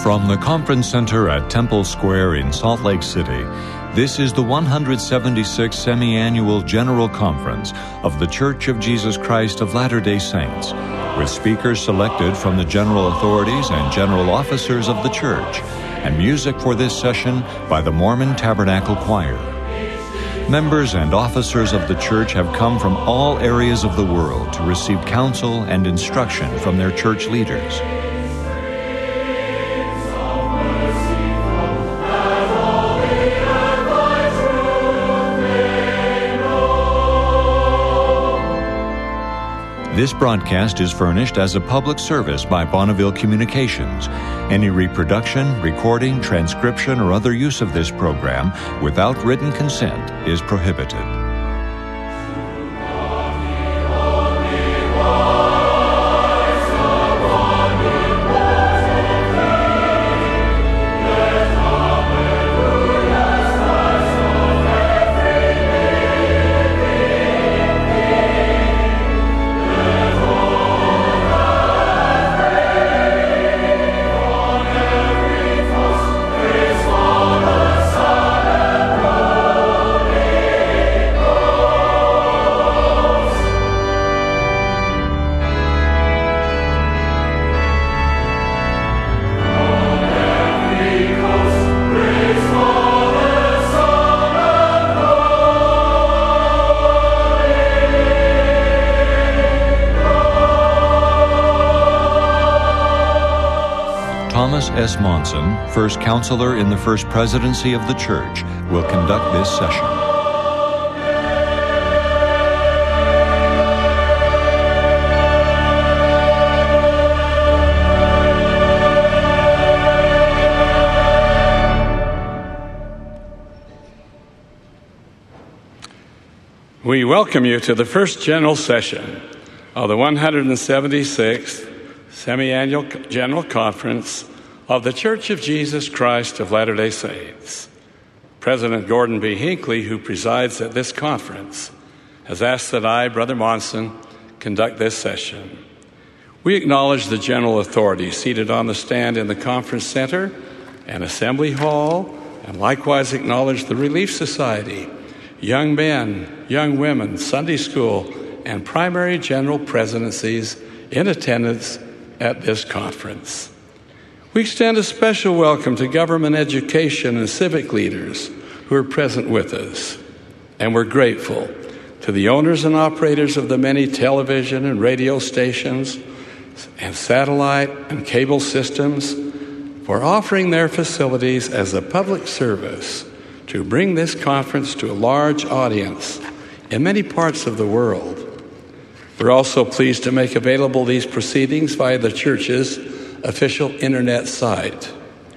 From the Conference Center at Temple Square in Salt Lake City, this is the 176th Semi-Annual General Conference of The Church of Jesus Christ of Latter-day Saints, with speakers selected from the general authorities and general officers of the church, and music for this session by the Mormon Tabernacle Choir. Members and officers of the church have come from all areas of the world to receive counsel and instruction from their church leaders. This broadcast is furnished as a public service by Bonneville Communications. Any reproduction, recording, transcription, or other use of this program without written consent is prohibited. Thomas S. Monson, first counselor in the First Presidency of the Church, will conduct this session. We welcome you to the first general session of the 176th Semi-Annual General Conference of the Church of Jesus Christ of Latter-day Saints. President Gordon B. Hinckley, who presides at this conference, has asked that I, Brother Monson, conduct this session. We acknowledge the general authorities seated on the stand in the conference center and assembly hall, and likewise acknowledge the Relief Society, young men, young women, Sunday school, and primary general presidencies in attendance at this conference. We extend a special welcome to government, education, and civic leaders who are present with us. And we're grateful to the owners and operators of the many television and radio stations and satellite and cable systems for offering their facilities as a public service to bring this conference to a large audience in many parts of the world. We're also pleased to make available these proceedings via the church's official internet site.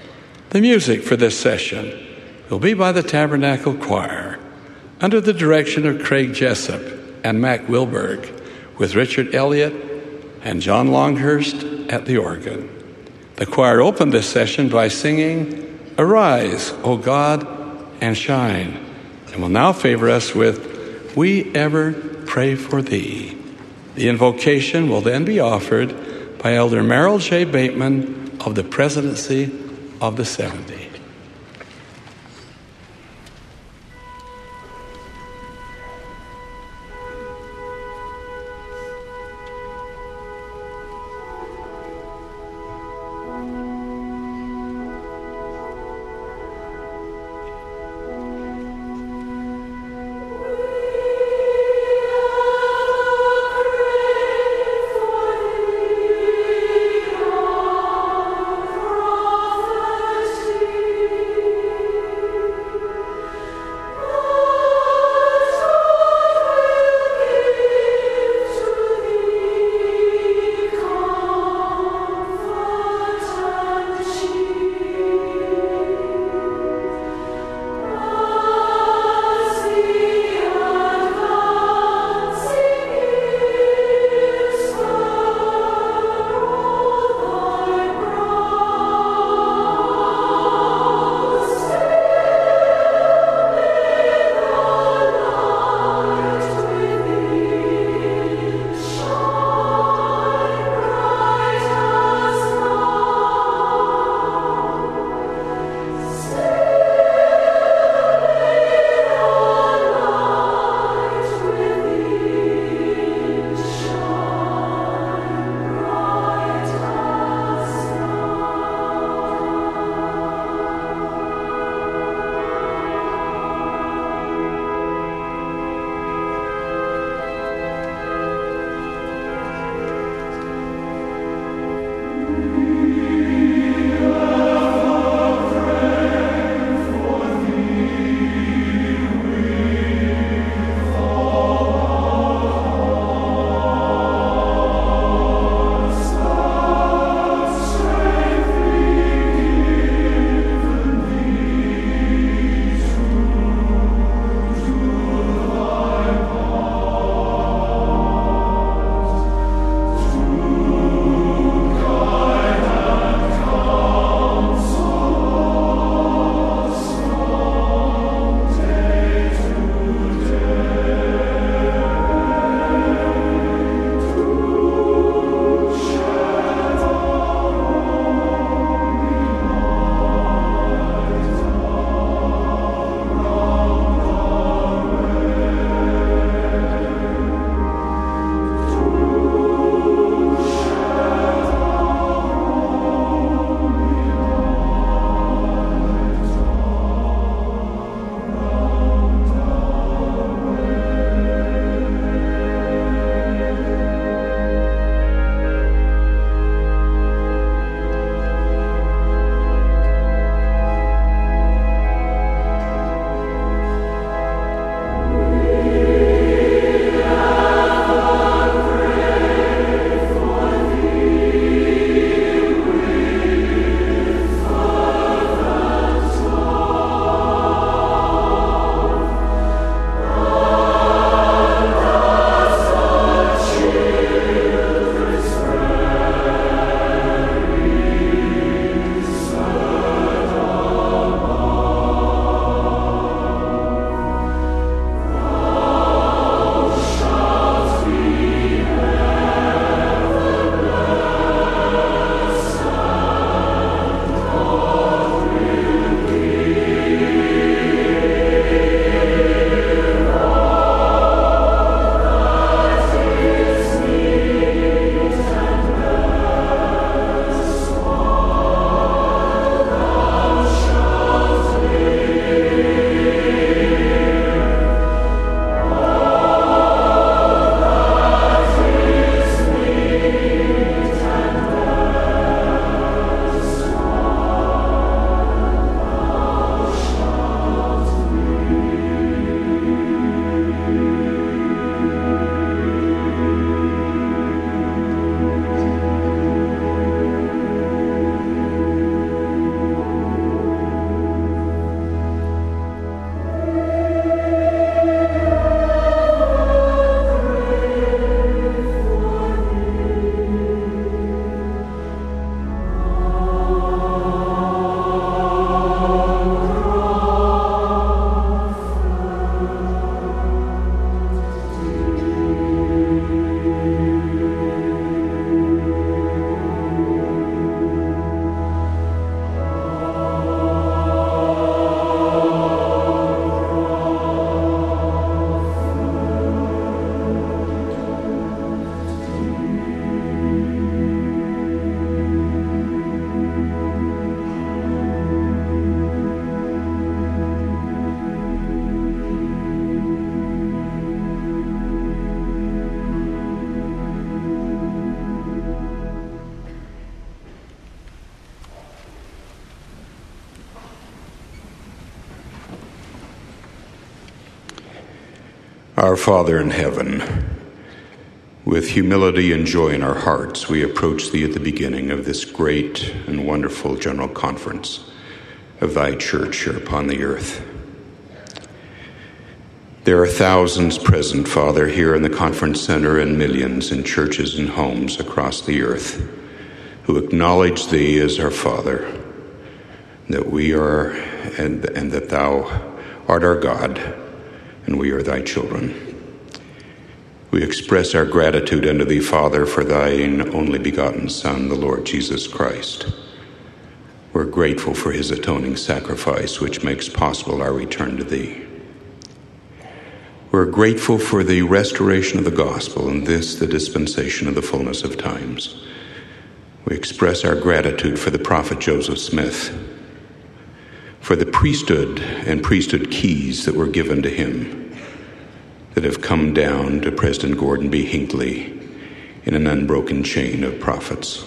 The music for this session will be by the Tabernacle Choir under the direction of Craig Jessup and Mac Wilberg, with Richard Elliott and John Longhurst at the organ. The choir opened this session by singing, "Arise, O God, and shine," and will now favor us with "We Ever Pray for Thee." The invocation will then be offered by Elder Merrill J. Bateman of the Presidency of the 70. See Our Father in heaven, with humility and joy in our hearts, we approach Thee at the beginning of this great and wonderful general conference of Thy church here upon the earth. There are thousands present, Father, here in the conference center, and millions in churches and homes across the earth who acknowledge Thee as our Father, that we are, and that Thou art our God, and we are Thy children. We express our gratitude unto Thee, Father, for Thine only begotten Son, the Lord Jesus Christ. We're grateful for His atoning sacrifice, which makes possible our return to Thee. We're grateful for the restoration of the gospel, and this, the dispensation of the fullness of times. We express our gratitude for the prophet Joseph Smith, for the priesthood and priesthood keys that were given to him, that have come down to President Gordon B. Hinckley in an unbroken chain of prophets.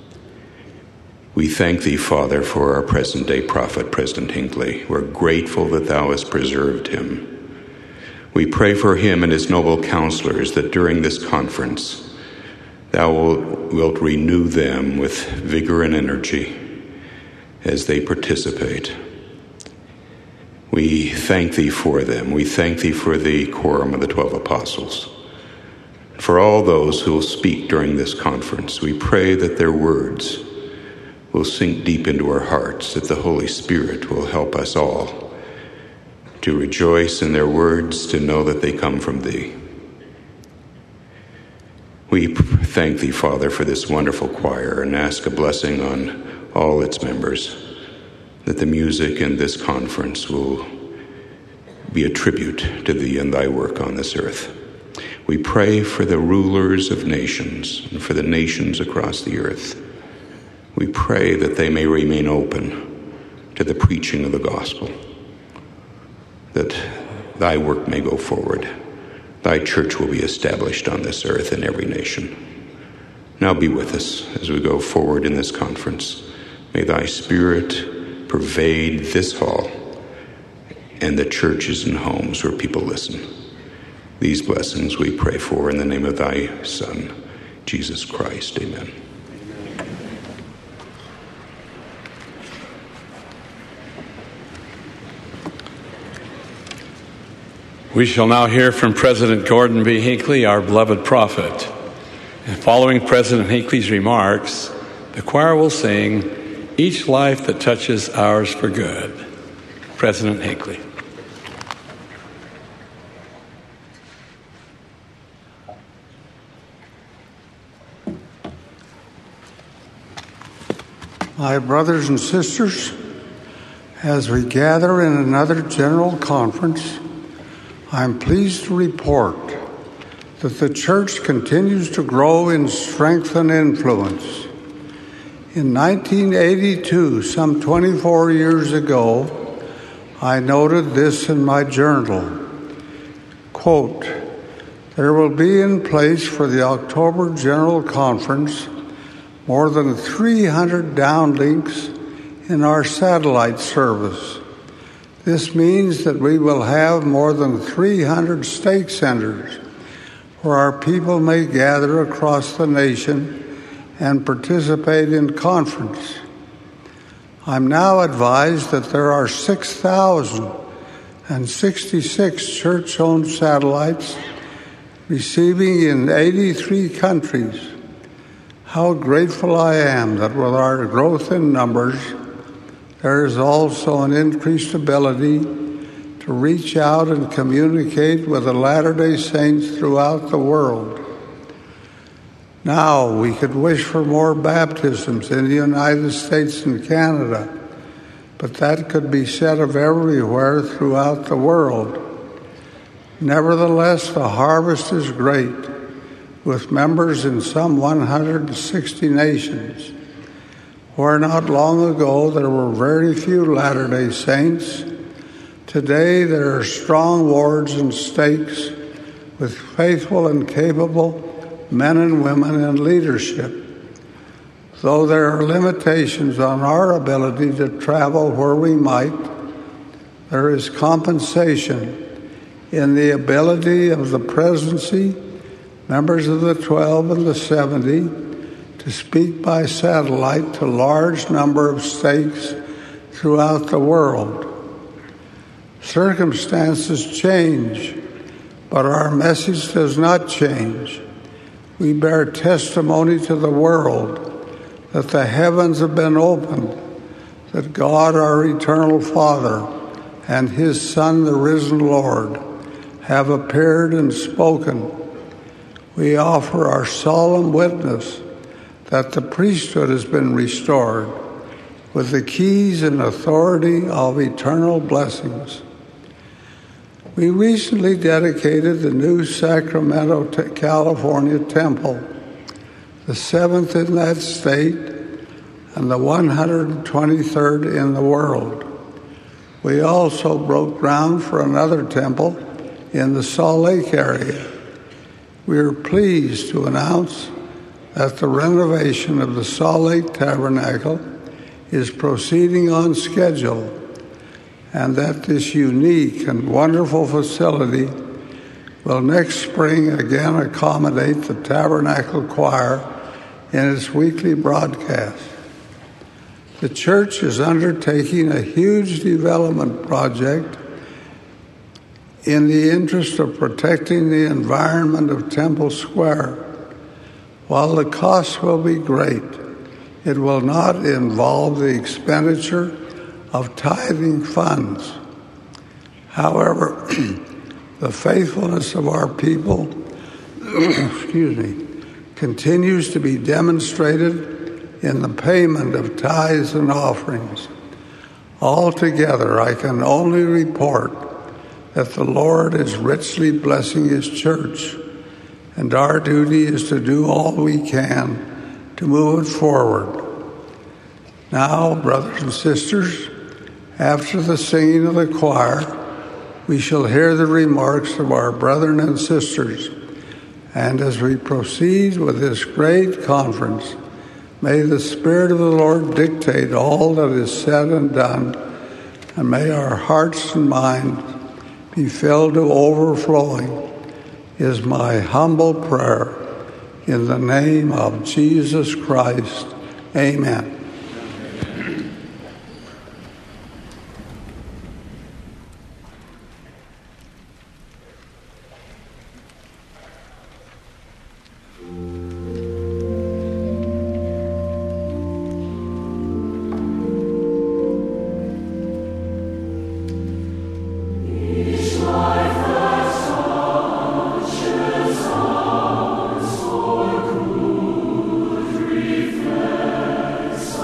We thank Thee, Father, for our present-day prophet, President Hinckley. We're grateful that Thou hast preserved him. We pray for him and his noble counselors that during this conference Thou wilt renew them with vigor and energy as they participate. We thank Thee for them. We thank Thee for the quorum of the 12 apostles. For all those who will speak during this conference, we pray that their words will sink deep into our hearts, that the Holy Spirit will help us all to rejoice in their words, to know that they come from Thee. We thank Thee, Father, for this wonderful choir and ask a blessing on all its members, that the music in this conference will be a tribute to Thee and Thy work on this earth. We pray for the rulers of nations and for the nations across the earth. We pray that they may remain open to the preaching of the gospel, that Thy work may go forward. Thy church will be established on this earth in every nation. Now be with us as we go forward in this conference. May Thy Spirit pervade this hall and the churches and homes where people listen. These blessings we pray for in the name of Thy Son, Jesus Christ. Amen. We shall now hear from President Gordon B. Hinckley, our beloved prophet. And following President Hinckley's remarks, the choir will sing, "Each Life That Touches Ours for Good." President Hinckley. My brothers and sisters, as we gather in another general conference, I'm pleased to report that the church continues to grow in strength and influence. In 1982, some 24 years ago, I noted this in my journal. Quote, "There will be in place for the October General Conference more than 300 downlinks in our satellite service. This means that we will have more than 300 stake centers where our people may gather across the nation and participate in conference. I'm now advised that there are 6,066 church-owned satellites receiving in 83 countries. How grateful I am that with our growth in numbers, there is also an increased ability to reach out and communicate with the Latter-day Saints throughout the world. Now, we could wish for more baptisms in the United States and Canada, but that could be said of everywhere throughout the world. Nevertheless, the harvest is great, with members in some 160 nations. Where not long ago there were very few Latter-day Saints, today there are strong wards and stakes with faithful and capable men and women in leadership. Though there are limitations on our ability to travel where we might, there is compensation in the ability of the presidency, members of the 12 and the 70, to speak by satellite to a large number of states throughout the world. Circumstances change, but our message does not change. We bear testimony to the world that the heavens have been opened, that God, our eternal Father, and His Son, the risen Lord, have appeared and spoken. We offer our solemn witness that the priesthood has been restored with the keys and authority of eternal blessings. We recently dedicated the new Sacramento, California temple, the 7th in that state and the 123rd in the world. We also broke ground for another temple in the Salt Lake area. We are pleased to announce that the renovation of the Salt Lake Tabernacle is proceeding on schedule, and that this unique and wonderful facility will next spring again accommodate the Tabernacle Choir in its weekly broadcast. The church is undertaking a huge development project in the interest of protecting the environment of Temple Square. While the cost will be great, it will not involve the expenditure of tithing funds. However, the faithfulness of our people continues to be demonstrated in the payment of tithes and offerings. Altogether, I can only report that the Lord is richly blessing His church, and our duty is to do all we can to move it forward. Now, brothers and sisters, after the singing of the choir, we shall hear the remarks of our brethren and sisters. And as we proceed with this great conference, may the Spirit of the Lord dictate all that is said and done, and may our hearts and minds be filled to overflowing, is my humble prayer. In the name of Jesus Christ, amen. Reflex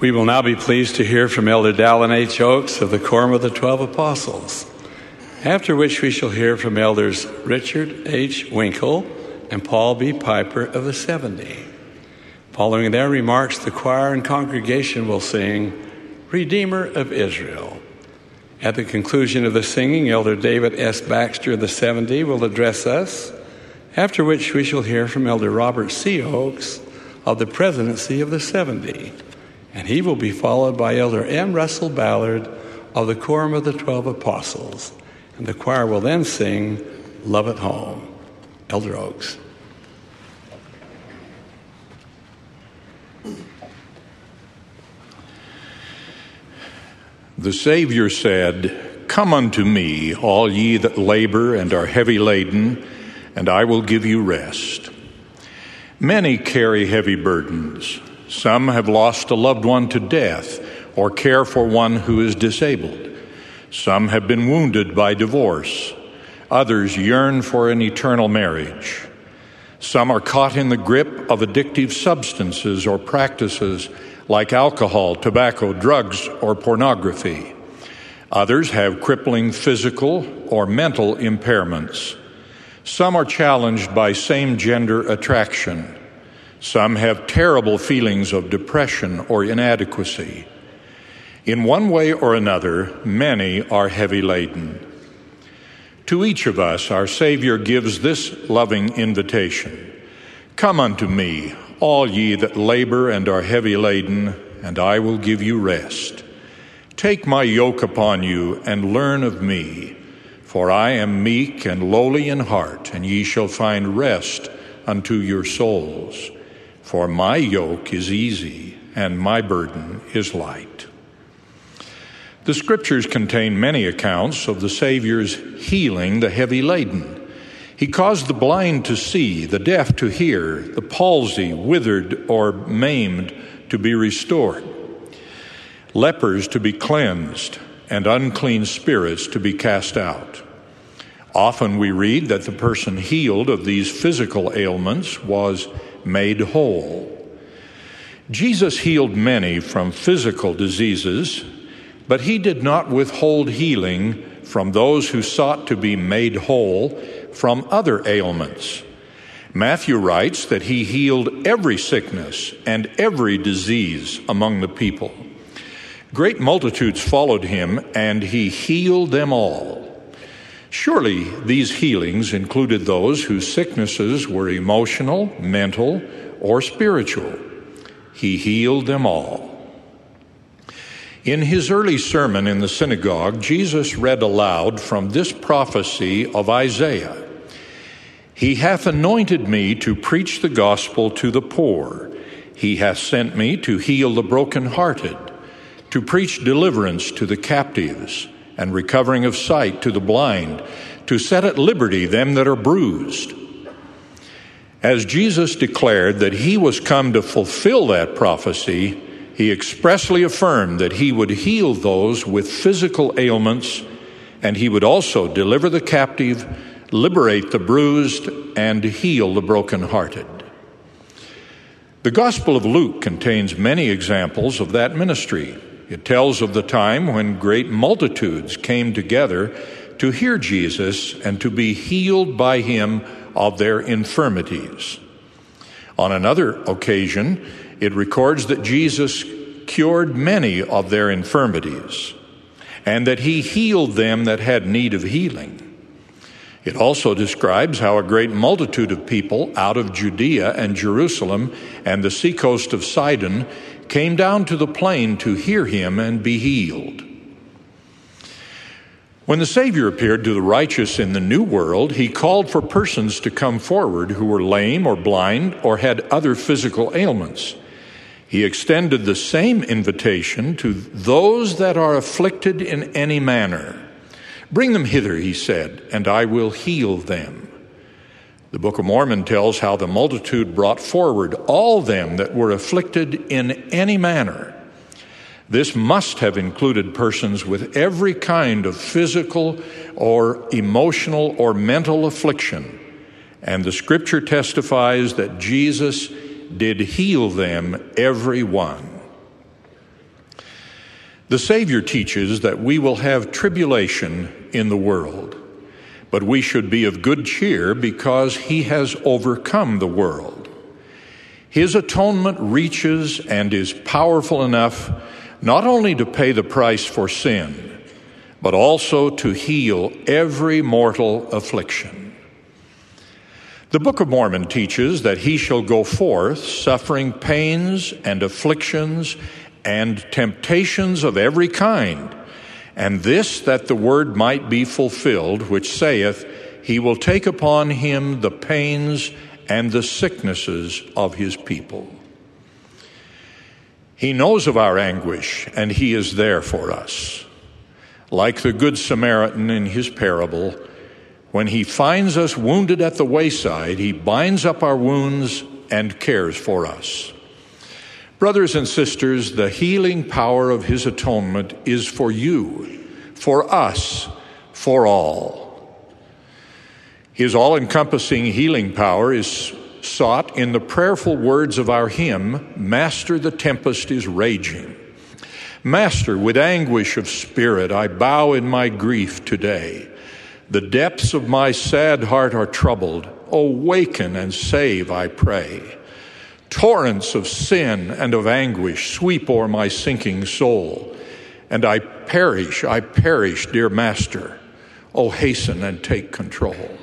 We will now be pleased to hear from Elder Dallin H. Oakes of the Quorum of the 12 Apostles, after which we shall hear from Elders Richard H. Winkle and Paul B. Piper of the 70. Following their remarks, the choir and congregation will sing, Redeemer of Israel. At the conclusion of the singing, Elder David S. Baxter of the 70 will address us, after which we shall hear from Elder Robert C. Oakes of the presidency of the 70, and he will be followed by Elder M. Russell Ballard of the Quorum of the 12 Apostles, and the choir will then sing Love at Home. Elder Oakes. The Savior said, Come unto me, all ye that labor and are heavy laden, and I will give you rest. Many carry heavy burdens. Some have lost a loved one to death or care for one who is disabled. Some have been wounded by divorce. Others yearn for an eternal marriage. Some are caught in the grip of addictive substances or practices like alcohol, tobacco, drugs, or pornography. Others have crippling physical or mental impairments. Some are challenged by same-gender attraction. Some have terrible feelings of depression or inadequacy. In one way or another, many are heavy laden. To each of us, our Savior gives this loving invitation. Come unto me, all ye that labor and are heavy laden, and I will give you rest. Take my yoke upon you and learn of me, for I am meek and lowly in heart, and ye shall find rest unto your souls. For my yoke is easy, and my burden is light. The Scriptures contain many accounts of the Savior's healing the heavy laden. He caused the blind to see, the deaf to hear, the palsy, withered, or maimed to be restored, lepers to be cleansed, and unclean spirits to be cast out. Often we read that the person healed of these physical ailments was made whole. Jesus healed many from physical diseases, but he did not withhold healing from those who sought to be made whole from other ailments. Matthew writes that he healed every sickness and every disease among the people. Great multitudes followed him, and he healed them all. Surely these healings included those whose sicknesses were emotional, mental, or spiritual. He healed them all. In his early sermon in the synagogue, Jesus read aloud from this prophecy of Isaiah. He hath anointed me to preach the gospel to the poor. He hath sent me to heal the brokenhearted, to preach deliverance to the captives, and recovering of sight to the blind, to set at liberty them that are bruised. As Jesus declared that he was come to fulfill that prophecy, he expressly affirmed that he would heal those with physical ailments, and he would also deliver the captive, liberate the bruised, and heal the brokenhearted. The Gospel of Luke contains many examples of that ministry. It tells of the time when great multitudes came together to hear Jesus and to be healed by him of their infirmities. On another occasion, it records that Jesus cured many of their infirmities, and that he healed them that had need of healing. It also describes how a great multitude of people out of Judea and Jerusalem and the seacoast of Sidon came down to the plain to hear him and be healed. When the Savior appeared to the righteous in the New World, he called for persons to come forward who were lame or blind or had other physical ailments. He extended the same invitation to those that are afflicted in any manner. Bring them hither, he said, and I will heal them. The Book of Mormon tells how the multitude brought forward all them that were afflicted in any manner. This must have included persons with every kind of physical or emotional or mental affliction. And the Scripture testifies that Jesus did heal them, every one. The Savior teaches that we will have tribulation in the world, but we should be of good cheer because he has overcome the world. His atonement reaches and is powerful enough not only to pay the price for sin, but also to heal every mortal affliction. The Book of Mormon teaches that he shall go forth suffering pains and afflictions and temptations of every kind, and this that the word might be fulfilled, which saith, he will take upon him the pains and the sicknesses of his people. He knows of our anguish, and he is there for us. Like the Good Samaritan in his parable, when he finds us wounded at the wayside, he binds up our wounds and cares for us. Brothers and sisters, the healing power of his atonement is for you, for us, for all. His all-encompassing healing power is sought in the prayerful words of our hymn, Master, the tempest is raging. Master, with anguish of spirit, I bow in my grief today. The depths of my sad heart are troubled. Oh, waken and save, I pray. Torrents of sin and of anguish sweep o'er my sinking soul, and I perish, dear Master. Oh, hasten and take control.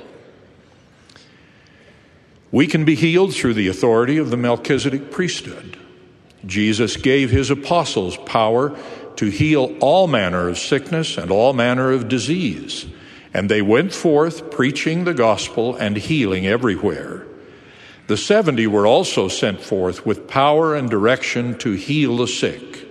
We can be healed through the authority of the Melchizedek priesthood. Jesus gave his apostles power to heal all manner of sickness and all manner of disease, and they went forth preaching the gospel and healing everywhere. The 70 were also sent forth with power and direction to heal the sick.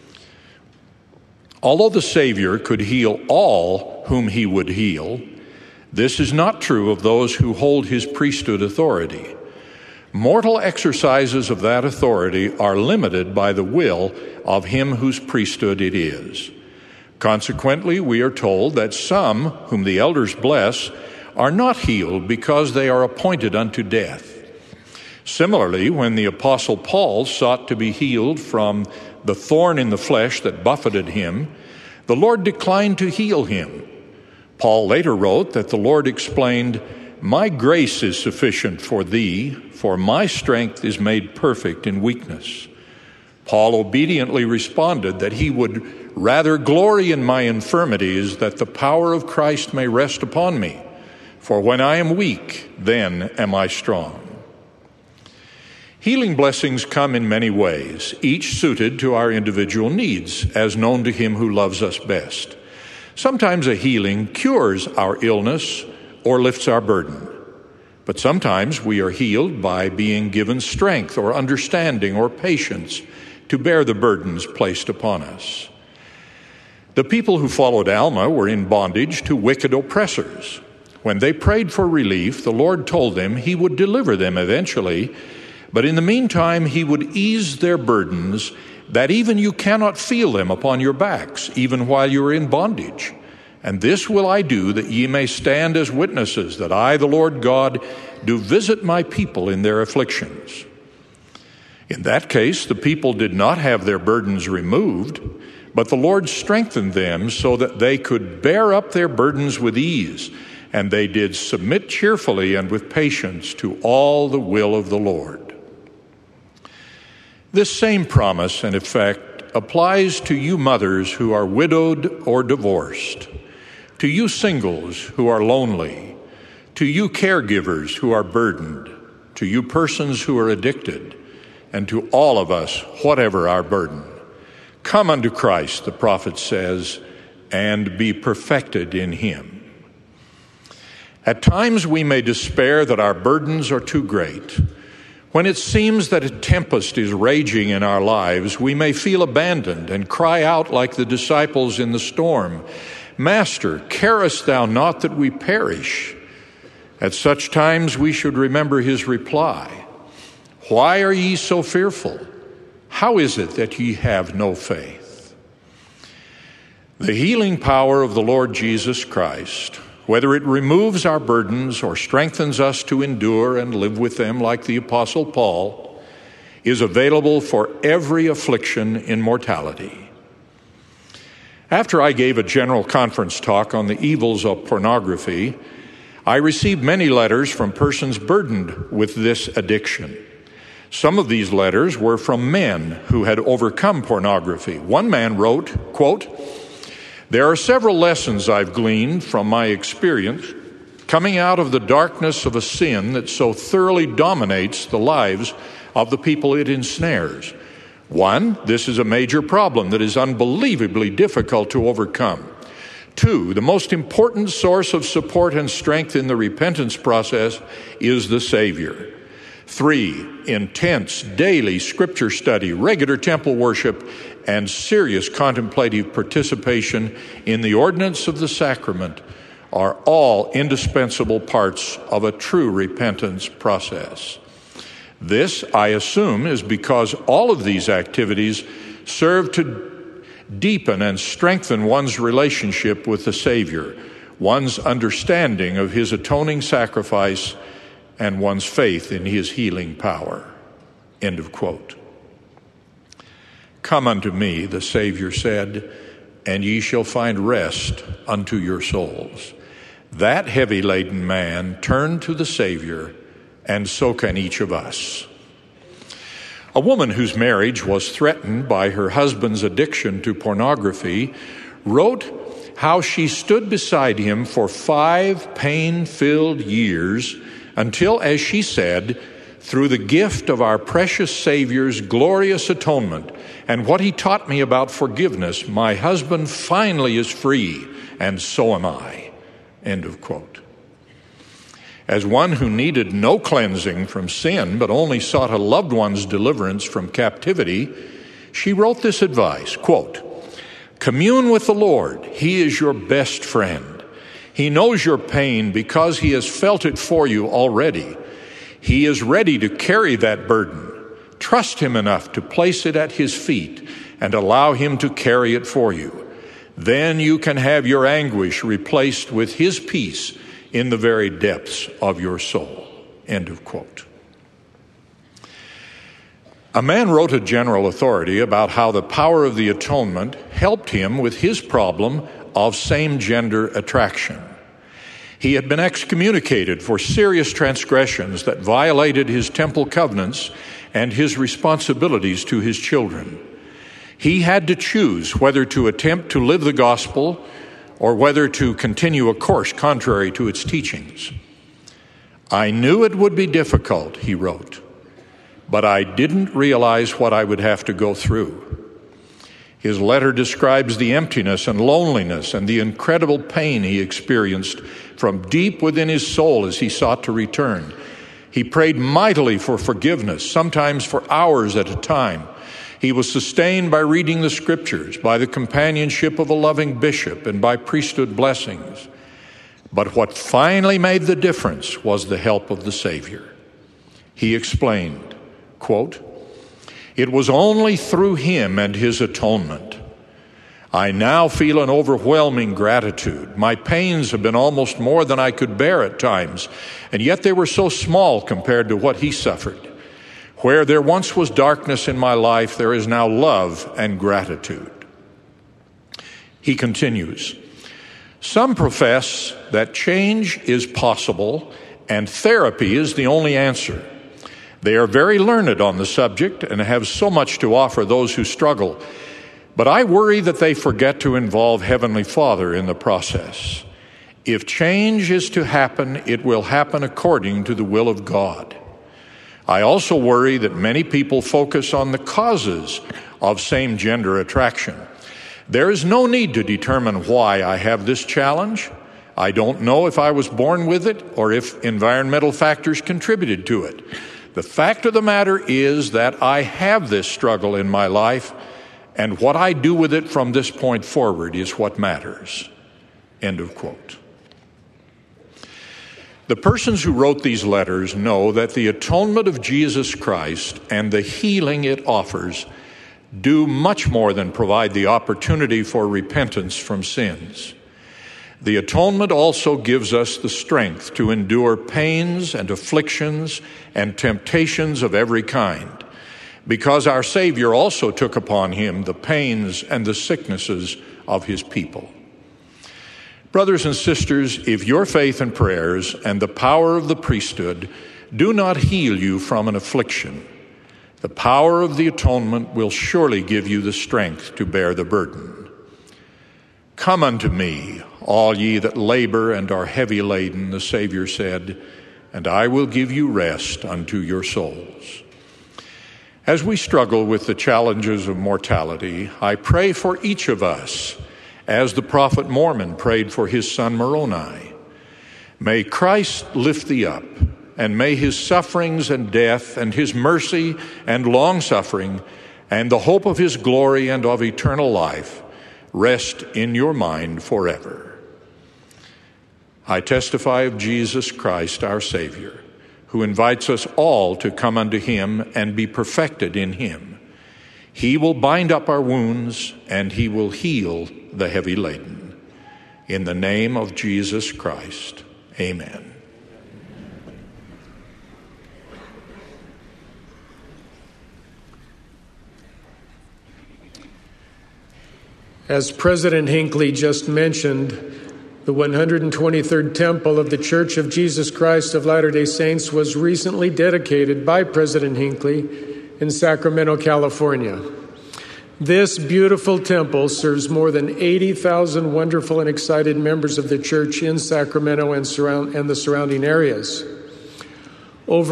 Although the Savior could heal all whom he would heal, this is not true of those who hold his priesthood authority. Mortal exercises of that authority are limited by the will of him whose priesthood it is. Consequently, we are told that some, whom the elders bless, are not healed because they are appointed unto death. Similarly, when the Apostle Paul sought to be healed from the thorn in the flesh that buffeted him, the Lord declined to heal him. Paul later wrote that the Lord explained, "My grace is sufficient for thee, for my strength is made perfect in weakness." Paul obediently responded that he would rather glory in my infirmities, that the power of Christ may rest upon me. For when I am weak, then am I strong. Healing blessings come in many ways, each suited to our individual needs, as known to him who loves us best. Sometimes a healing cures our illness or lifts our burden. But sometimes we are healed by being given strength or understanding or patience to bear the burdens placed upon us. The people who followed Alma were in bondage to wicked oppressors. When they prayed for relief, the Lord told them he would deliver them eventually, but in the meantime he would ease their burdens, that even you cannot feel them upon your backs, even while you are in bondage. And this will I do, that ye may stand as witnesses, that I, the Lord God, do visit my people in their afflictions. In that case, the people did not have their burdens removed, but the Lord strengthened them so that they could bear up their burdens with ease, and they did submit cheerfully and with patience to all the will of the Lord. This same promise and effect applies to you mothers who are widowed or divorced, to you singles who are lonely, to you caregivers who are burdened, to you persons who are addicted, and to all of us, whatever our burden. Come unto Christ, the prophet says, and be perfected in him. At times we may despair that our burdens are too great. When it seems that a tempest is raging in our lives, we may feel abandoned and cry out like the disciples in the storm, "Master, carest thou not that we perish?" At such times we should remember his reply, "Why are ye so fearful? How is it that ye have no faith?" The healing power of the Lord Jesus Christ, whether it removes our burdens or strengthens us to endure and live with them like the Apostle Paul, is available for every affliction in mortality. After I gave a general conference talk on the evils of pornography, I received many letters from persons burdened with this addiction. Some of these letters were from men who had overcome pornography. One man wrote, quote, "There are several lessons I've gleaned from my experience coming out of the darkness of a sin that so thoroughly dominates the lives of the people it ensnares. One, this is a major problem that is unbelievably difficult to overcome. Two, the most important source of support and strength in the repentance process is the Savior. Three, intense daily scripture study, regular temple worship, and serious contemplative participation in the ordinance of the sacrament are all indispensable parts of a true repentance process. This, I assume, is because all of these activities serve to deepen and strengthen one's relationship with the Savior, one's understanding of His atoning sacrifice, and one's faith in His healing power." End of quote. "Come unto me," the Savior said, "and ye shall find rest unto your souls." That heavy-laden man turned to the Savior, and so can each of us. A woman whose marriage was threatened by her husband's addiction to pornography wrote how she stood beside him for 5 pain-filled years until, as she said, through the gift of our precious Savior's glorious atonement and what He taught me about forgiveness, my husband finally is free, and so am I. End of quote. As one who needed no cleansing from sin but only sought a loved one's deliverance from captivity, she wrote this advice, quote, "Commune with the Lord. He is your best friend. He knows your pain because He has felt it for you already. He is ready to carry that burden. Trust Him enough to place it at His feet and allow Him to carry it for you. Then you can have your anguish replaced with His peace in the very depths of your soul." End of quote. A man wrote a general authority about how the power of the atonement helped him with his problem of same-gender attraction. He had been excommunicated for serious transgressions that violated his temple covenants and his responsibilities to his children. He had to choose whether to attempt to live the gospel or whether to continue a course contrary to its teachings. "I knew it would be difficult," he wrote, "but I didn't realize what I would have to go through." His letter describes the emptiness and loneliness and the incredible pain he experienced from deep within his soul as he sought to return. He prayed mightily for forgiveness, sometimes for hours at a time. He was sustained by reading the Scriptures, by the companionship of a loving bishop, and by priesthood blessings. But what finally made the difference was the help of the Savior. He explained, quote, "It was only through Him and His atonement. I now feel an overwhelming gratitude. My pains have been almost more than I could bear at times, and yet they were so small compared to what He suffered. Where there once was darkness in my life, there is now love and gratitude." He continues, "Some profess that change is possible and therapy is the only answer. They are very learned on the subject and have so much to offer those who struggle. But I worry that they forget to involve Heavenly Father in the process. If change is to happen, it will happen according to the will of God. I also worry that many people focus on the causes of same-gender attraction. There is no need to determine why I have this challenge. I don't know if I was born with it or if environmental factors contributed to it. The fact of the matter is that I have this struggle in my life, and what I do with it from this point forward is what matters." End of quote. The persons who wrote these letters know that the atonement of Jesus Christ and the healing it offers do much more than provide the opportunity for repentance from sins. The atonement also gives us the strength to endure pains and afflictions and temptations of every kind, because our Savior also took upon Him the pains and the sicknesses of his people. Brothers and sisters, if your faith and prayers and the power of the priesthood do not heal you from an affliction, the power of the atonement will surely give you the strength to bear the burden. Come unto me, all ye that labor and are heavy laden, the Savior said, and I will give you rest unto your souls. As we struggle with the challenges of mortality, I pray for each of us, as the prophet Mormon prayed for his son Moroni. May Christ lift thee up, and may his sufferings and death and his mercy and long-suffering and the hope of his glory and of eternal life rest in your mind forever. I testify of Jesus Christ, our Savior, who invites us all to come unto him and be perfected in him. He will bind up our wounds, and he will heal the heavy laden. In the name of Jesus Christ, amen. As President Hinckley just mentioned, the 123rd Temple of the Church of Jesus Christ of Latter-day Saints was recently dedicated by President Hinckley in Sacramento, California. This beautiful temple serves more than 80,000 wonderful and excited members of the church in Sacramento and the surrounding areas. Over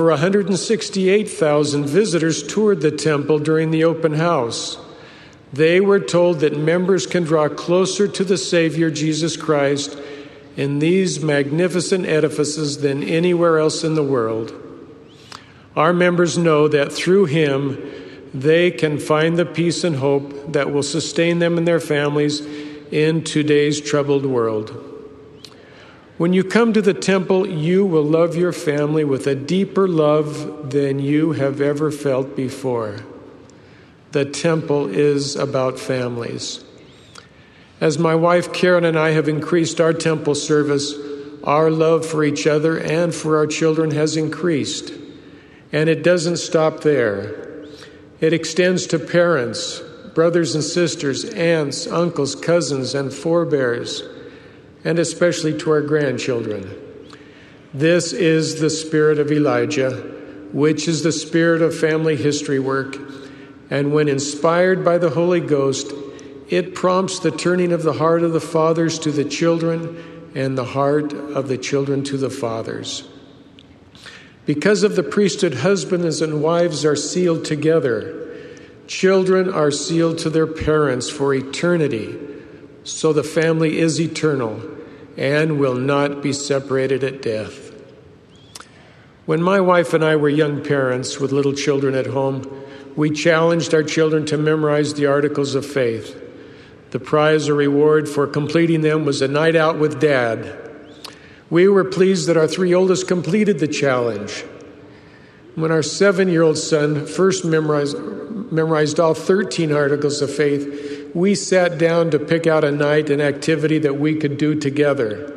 168,000 visitors toured the temple during the open house. They were told that members can draw closer to the Savior, Jesus Christ, in these magnificent edifices than anywhere else in the world. Our members know that through him, they can find the peace and hope that will sustain them and their families in today's troubled world. When you come to the temple, you will love your family with a deeper love than you have ever felt before. The temple is about families. As my wife Karen and I have increased our temple service, our love for each other and for our children has increased. And it doesn't stop there. It extends to parents, brothers and sisters, aunts, uncles, cousins, and forebears, and especially to our grandchildren. This is the spirit of Elijah, which is the spirit of family history work. And when inspired by the Holy Ghost, it prompts the turning of the heart of the fathers to the children and the heart of the children to the fathers. Because of the priesthood, husbands and wives are sealed together. Children are sealed to their parents for eternity, so the family is eternal and will not be separated at death. When my wife and I were young parents with little children at home, we challenged our children to memorize the Articles of Faith. The prize or reward for completing them was a night out with Dad. We were pleased that our 3 oldest completed the challenge. When our 7-year-old son first memorized all 13 Articles of Faith, we sat down to pick out a night and activity that we could do together.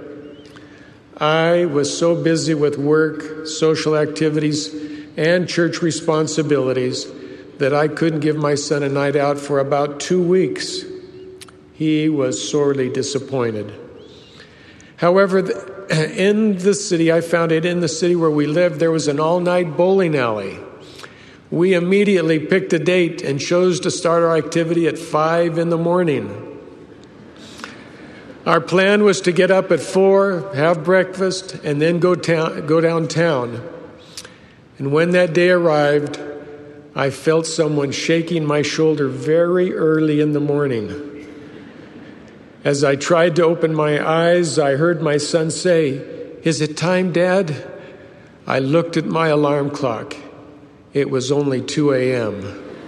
I was so busy with work, social activities, and church responsibilities that I couldn't give my son a night out for about 2 weeks. He was sorely disappointed. However, in the city, I found it in the city where we lived, there was an all-night bowling alley. We immediately picked a date and chose to start our activity at 5 a.m. Our plan was to get up at 4, have breakfast, and then go downtown. And when that day arrived, I felt someone shaking my shoulder very early in the morning. As I tried to open my eyes, I heard my son say, "Is it time, Dad?" I looked at my alarm clock. It was only 2 a.m.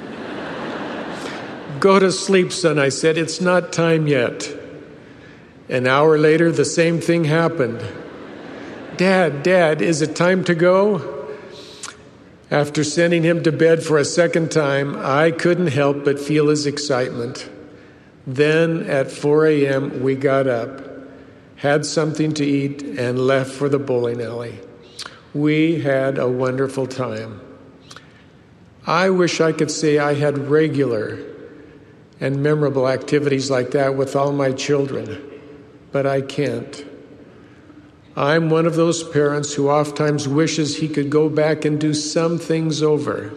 "Go to sleep, son," I said. "It's not time yet." An hour later, the same thing happened. Dad, is it time to go?" After sending him to bed for a second time, I couldn't help but feel his excitement. Then at 4 a.m., we got up, had something to eat, and left for the bowling alley. We had a wonderful time. I wish I could say I had regular and memorable activities like that with all my children, but I can't. I'm one of those parents who oftentimes wishes he could go back and do some things over.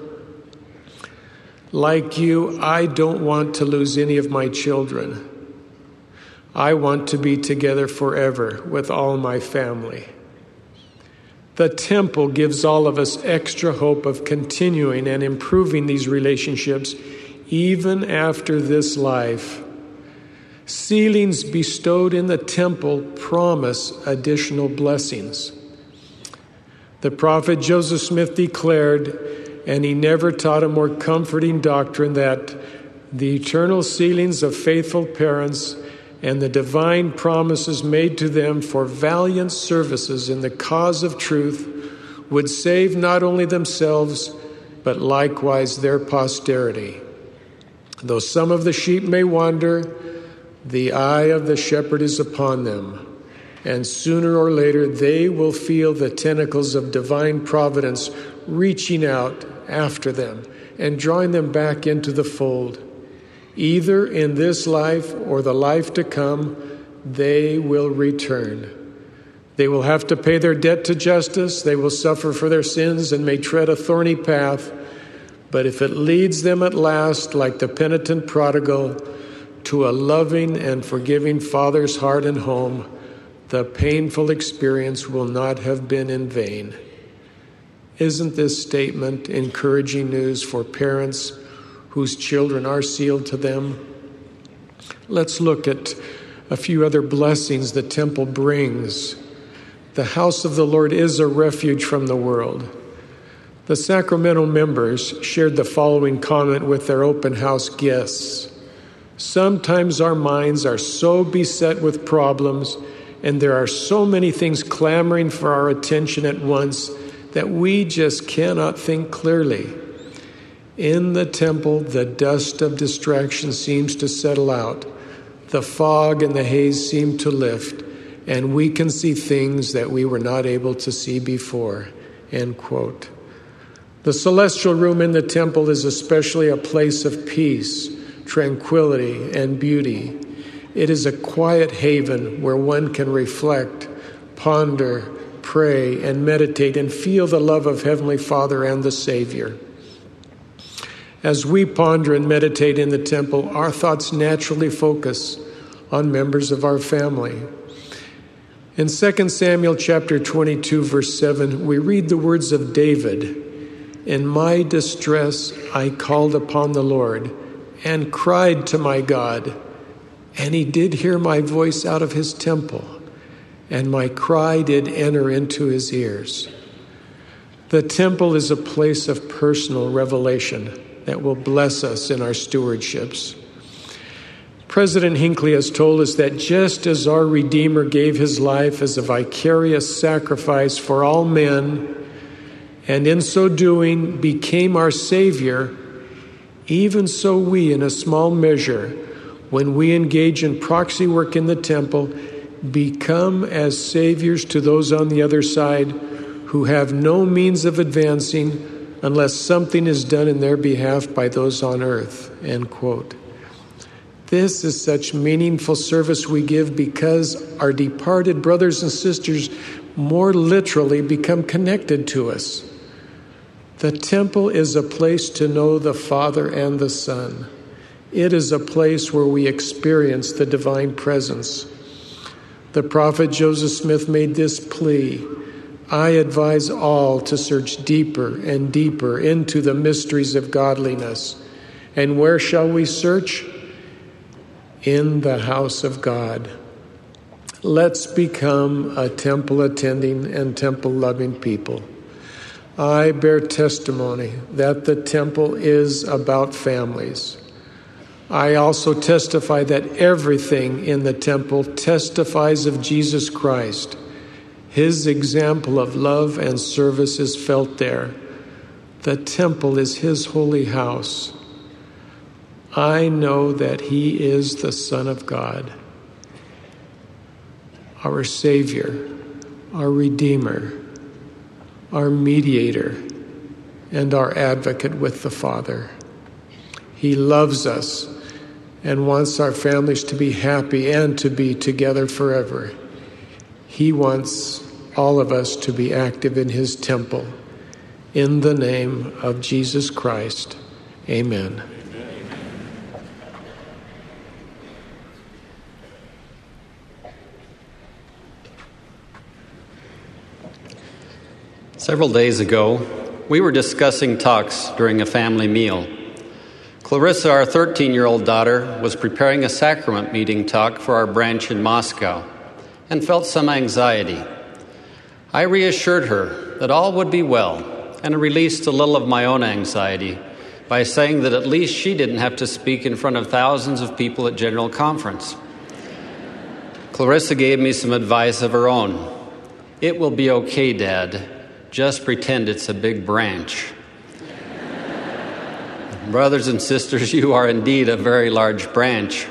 Like you, I don't want to lose any of my children. I want to be together forever with all my family. The temple gives all of us extra hope of continuing and improving these relationships even after this life. Sealings bestowed in the temple promise additional blessings. The prophet Joseph Smith declared, and he never taught a more comforting doctrine, that the eternal sealings of faithful parents and the divine promises made to them for valiant services in the cause of truth would save not only themselves, but likewise their posterity. Though some of the sheep may wander, the eye of the shepherd is upon them, and sooner or later they will feel the tentacles of divine providence reaching out after them and drawing them back into the fold. Either in this life or the life to come, they will return. They will have to pay their debt to justice. They will suffer for their sins and may tread a thorny path. But if it leads them at last, like the penitent prodigal, to a loving and forgiving Father's heart and home, the painful experience will not have been in vain. Isn't this statement encouraging news for parents whose children are sealed to them? Let's look at a few other blessings the temple brings. The house of the Lord is a refuge from the world. The Sacramento members shared the following comment with their open house guests. Sometimes our minds are so beset with problems, and there are so many things clamoring for our attention at once that we just cannot think clearly. In the temple, the dust of distraction seems to settle out. The fog and the haze seem to lift, and we can see things that we were not able to see before. End quote. The celestial room in the temple is especially a place of peace, tranquility, and beauty. It is a quiet haven where one can reflect, ponder, pray, and meditate and feel the love of Heavenly Father and the Savior. As we ponder and meditate in the temple, our thoughts naturally focus on members of our family. In 2 Samuel chapter 22, verse 7, we read the words of David, "In my distress I called upon the Lord and cried to my God, and he did hear my voice out of his temple, and my cry did enter into his ears." The temple is a place of personal revelation that will bless us in our stewardships. President Hinckley has told us that just as our Redeemer gave his life as a vicarious sacrifice for all men, and in so doing became our Savior, even so we, in a small measure, when we engage in proxy work in the temple, become as saviors to those on the other side who have no means of advancing unless something is done in their behalf by those on earth. End quote. This is such meaningful service we give because our departed brothers and sisters more literally become connected to us. The temple is a place to know the Father and the Son. It is a place where we experience the divine presence. The prophet Joseph Smith made this plea: I advise all to search deeper and deeper into the mysteries of godliness. And where shall we search? In the house of God. Let's become a temple-attending and temple-loving people. I bear testimony that the temple is about families. I also testify that everything in the temple testifies of Jesus Christ. His example of love and service is felt there. The temple is his holy house. I know that he is the Son of God, our Savior, our Redeemer, our mediator, and our advocate with the Father. He loves us and wants our families to be happy and to be together forever. He wants all of us to be active in his temple. In the name of Jesus Christ, amen. Several days ago, we were discussing talks during a family meal. Clarissa, our 13-year-old daughter, was preparing a sacrament meeting talk for our branch in Moscow and felt some anxiety. I reassured her that all would be well and released a little of my own anxiety by saying that at least she didn't have to speak in front of thousands of people at General Conference. Clarissa gave me some advice of her own. "It will be okay, Dad. Just pretend it's a big branch." Brothers and sisters, you are indeed a very large branch.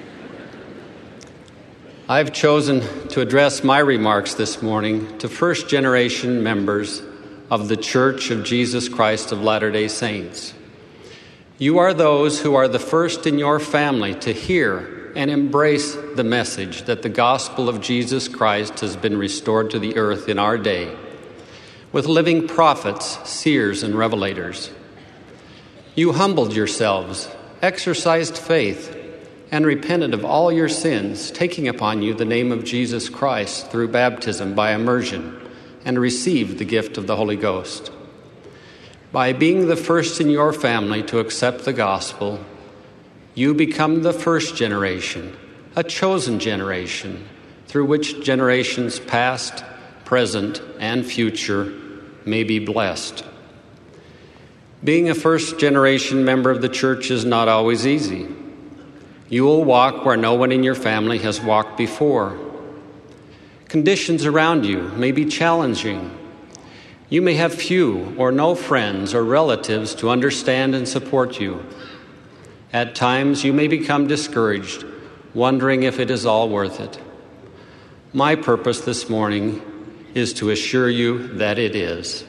I've chosen to address my remarks this morning to first-generation members of the Church of Jesus Christ of Latter-day Saints. You are those who are the first in your family to hear and embrace the message that the gospel of Jesus Christ has been restored to the earth in our day, with living prophets, seers, and revelators. You humbled yourselves, exercised faith, and repented of all your sins, taking upon you the name of Jesus Christ through baptism by immersion, and received the gift of the Holy Ghost. By being the first in your family to accept the gospel, you become the first generation, a chosen generation, through which generations past, present, and future may be blessed. Being a first-generation member of the church is not always easy. You will walk where no one in your family has walked before. Conditions around you may be challenging. You may have few or no friends or relatives to understand and support you. At times, you may become discouraged, wondering if it is all worth it. My purpose this morning is to assure you that it is.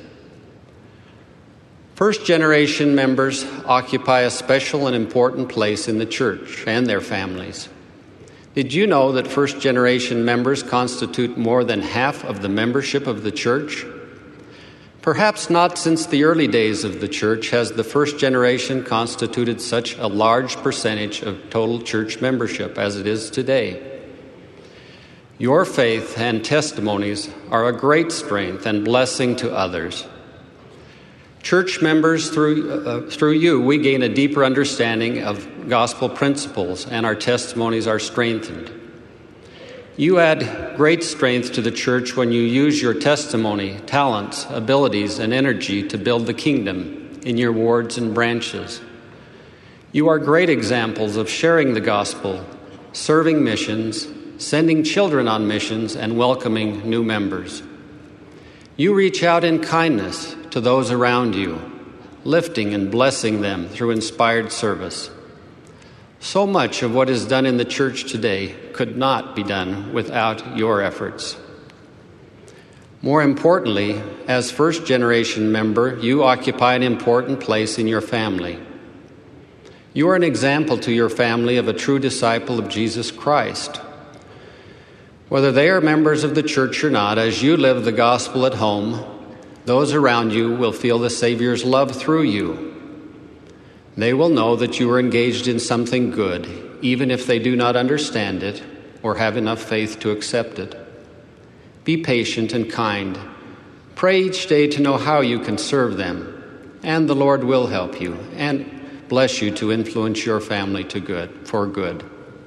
First-generation members occupy a special and important place in the church and their families. Did you know that first-generation members constitute more than half of the membership of the church? Perhaps not since the early days of the church has the first generation constituted such a large percentage of total church membership as it is today. Your faith and testimonies are a great strength and blessing to others. Church members, through you, we gain a deeper understanding of gospel principles, and our testimonies are strengthened. You add great strength to the church when you use your testimony, talents, abilities, and energy to build the kingdom in your wards and branches. You are great examples of sharing the gospel, serving missions, sending children on missions, and welcoming new members. You reach out in kindness to those around you, lifting and blessing them through inspired service. So much of what is done in the church today could not be done without your efforts. More importantly, as first-generation member, you occupy an important place in your family. You are an example to your family of a true disciple of Jesus Christ. Whether they are members of the church or not, as you live the gospel at home, those around you will feel the Savior's love through you. They will know that you are engaged in something good, even if they do not understand it or have enough faith to accept it. Be patient and kind. Pray each day to know how you can serve them, and the Lord will help you and bless you to influence your family for good.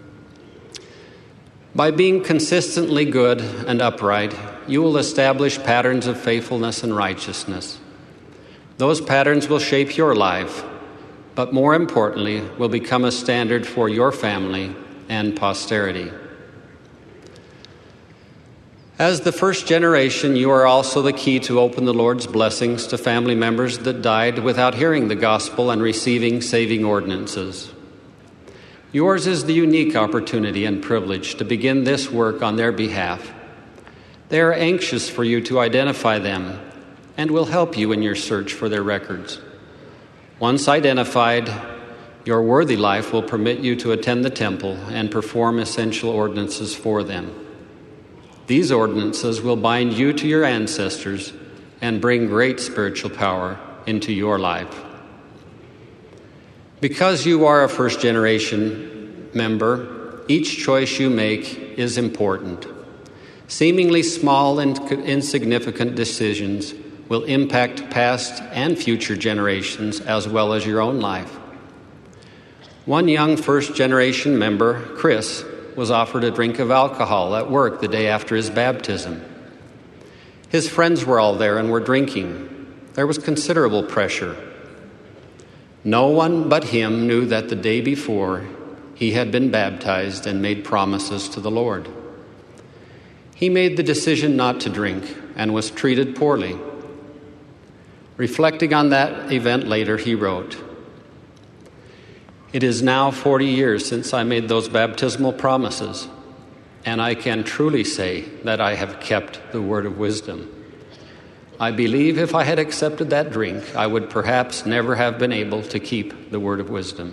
By being consistently good and upright, you will establish patterns of faithfulness and righteousness. Those patterns will shape your life, but more importantly, will become a standard for your family and posterity. As the first generation, you are also the key to open the Lord's blessings to family members that died without hearing the gospel and receiving saving ordinances. Yours is the unique opportunity and privilege to begin this work on their behalf. They are anxious for you to identify them and will help you in your search for their records. Once identified, Your worthy life will permit you to attend the temple and perform essential ordinances for them. These ordinances will bind you to your ancestors and bring great spiritual power into your life. Because you are a first-generation member, each choice you make is important. Seemingly small and insignificant decisions will impact past and future generations as well as your own life. One young first-generation member, Chris, was offered a drink of alcohol at work the day after his baptism. His friends were all there and were drinking. There was considerable pressure. No one but him knew that the day before he had been baptized and made promises to the Lord. He made the decision not to drink and was treated poorly. Reflecting on that event later, he wrote, "It is now 40 years since I made those baptismal promises, and I can truly say that I have kept the word of wisdom. I believe if I had accepted that drink, I would perhaps never have been able to keep the word of wisdom."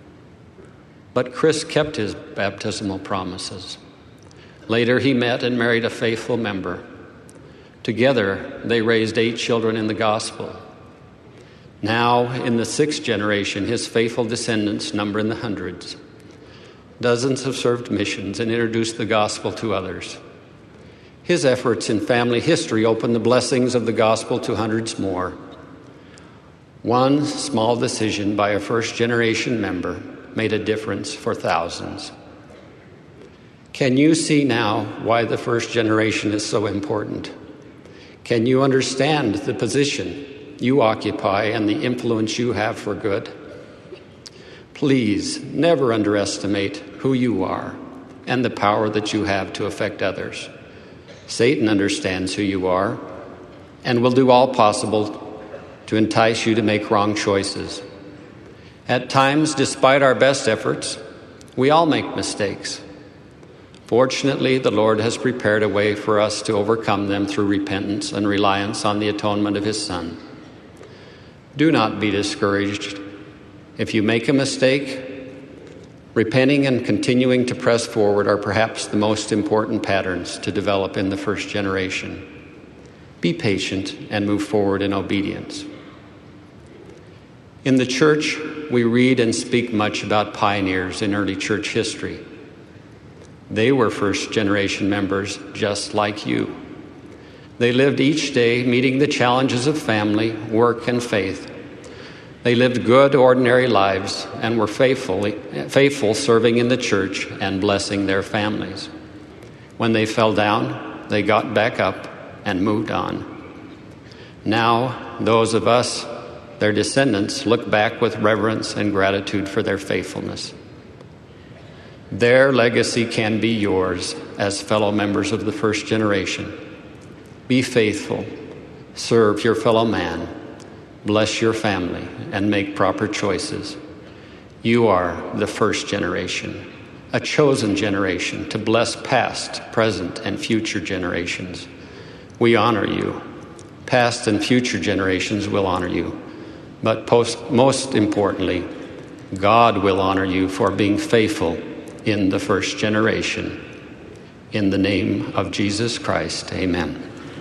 But Chris kept his baptismal promises. Later, he met and married a faithful member. Together, they raised 8 children in the gospel. Now, in the 6th generation, his faithful descendants number in the hundreds. Dozens have served missions and introduced the gospel to others. His efforts in family history opened the blessings of the gospel to hundreds more. One small decision by a first-generation member made a difference for thousands. Can you see now why the first generation is so important? Can you understand the position you occupy and the influence you have for good? Please never underestimate who you are and the power that you have to affect others. Satan understands who you are and will do all possible to entice you to make wrong choices. At times, despite our best efforts, we all make mistakes. Fortunately, the Lord has prepared a way for us to overcome them through repentance and reliance on the atonement of His Son. Do not be discouraged. If you make a mistake, repenting and continuing to press forward are perhaps the most important patterns to develop in the first generation. Be patient and move forward in obedience. In the church, we read and speak much about pioneers in early church history. They were first-generation members just like you. They lived each day meeting the challenges of family, work, and faith. They lived good, ordinary lives and were faithful serving in the church and blessing their families. When they fell down, they got back up and moved on. Now, those of us, their descendants, look back with reverence and gratitude for their faithfulness. Their legacy can be yours as fellow members of the first generation. Be faithful, serve your fellow man, bless your family, and make proper choices. You are the first generation, a chosen generation to bless past, present, and future generations. We honor you. Past and future generations will honor you. But most importantly, God will honor you for being faithful in the first generation. In the name of Jesus Christ, amen.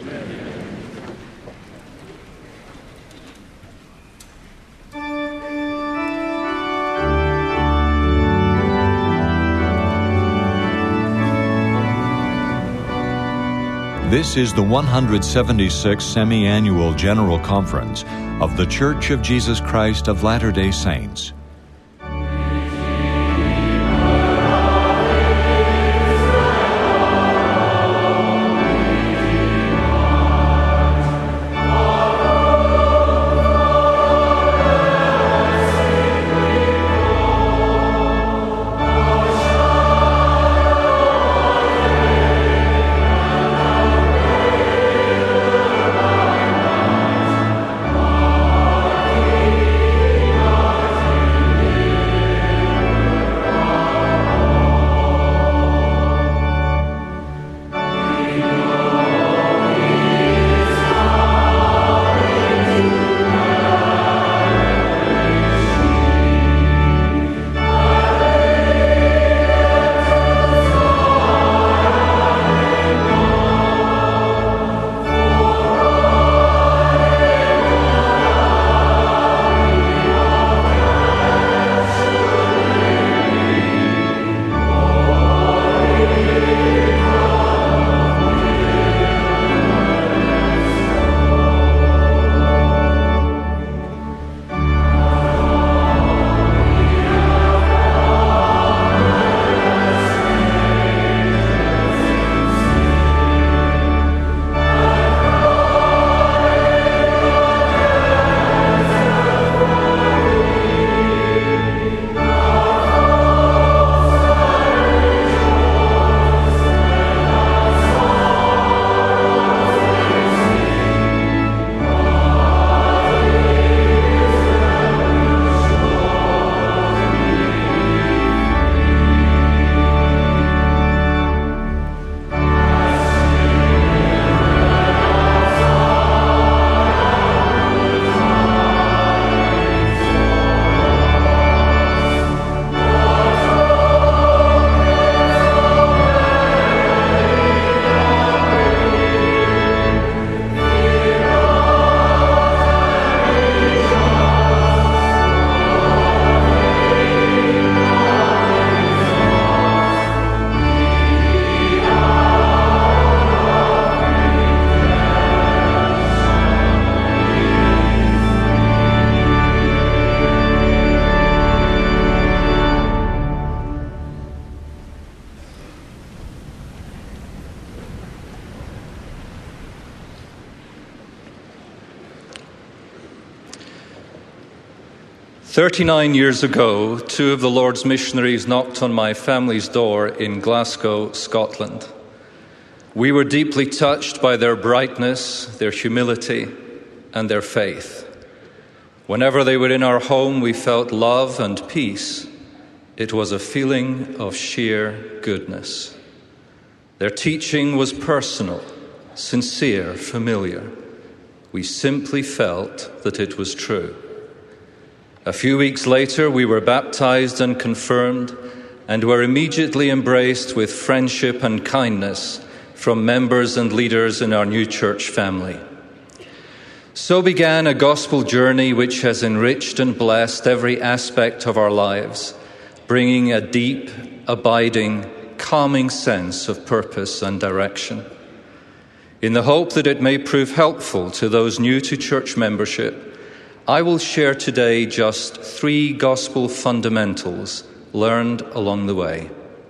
This is the 176th Semi-Annual General Conference of The Church of Jesus Christ of Latter-day Saints. 39 years ago, two of the Lord's missionaries knocked on my family's door in Glasgow, Scotland. We were deeply touched by their brightness, their humility, and their faith. Whenever they were in our home, we felt love and peace. It was a feeling of sheer goodness. Their teaching was personal, sincere, familiar. We simply felt that it was true. A few weeks later, we were baptized and confirmed, and were immediately embraced with friendship and kindness from members and leaders in our new church family. So began a gospel journey which has enriched and blessed every aspect of our lives, bringing a deep, abiding, calming sense of purpose and direction. In the hope that it may prove helpful to those new to church membership, I will share today just 3 gospel fundamentals learned along the way.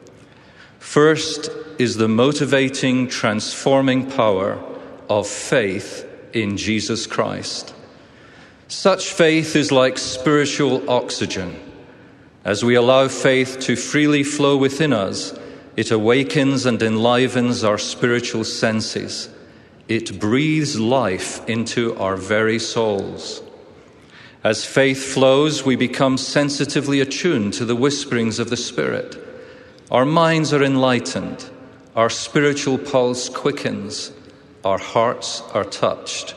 First is the motivating, transforming power of faith in Jesus Christ. Such faith is like spiritual oxygen. As we allow faith to freely flow within us, it awakens and enlivens our spiritual senses. It breathes life into our very souls. As faith flows, we become sensitively attuned to the whisperings of the Spirit. Our minds are enlightened, our spiritual pulse quickens, our hearts are touched.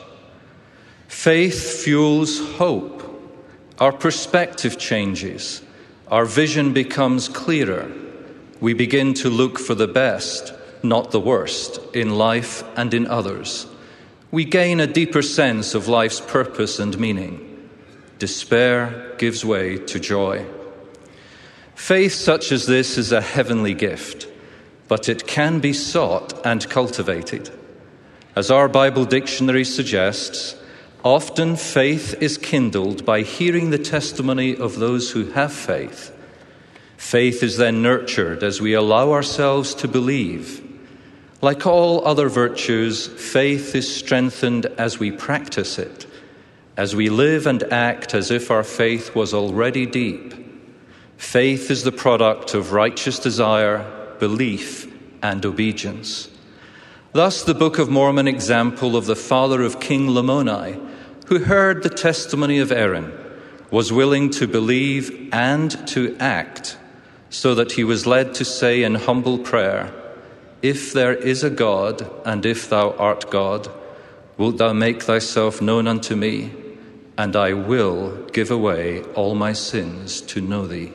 Faith fuels hope. Our perspective changes, our vision becomes clearer. We begin to look for the best, not the worst, in life and in others. We gain a deeper sense of life's purpose and meaning. Despair gives way to joy. Faith such as this is a heavenly gift, but it can be sought and cultivated. As our Bible dictionary suggests, often faith is kindled by hearing the testimony of those who have faith. Faith is then nurtured as we allow ourselves to believe. Like all other virtues, faith is strengthened as we practice it, as we live and act as if our faith was already deep. Faith is the product of righteous desire, belief, and obedience. Thus, the Book of Mormon example of the father of King Lamoni, who heard the testimony of Aaron, was willing to believe and to act, so that he was led to say in humble prayer, "If there is a God, and if thou art God, wilt thou make thyself known unto me? And I will give away all my sins to know thee."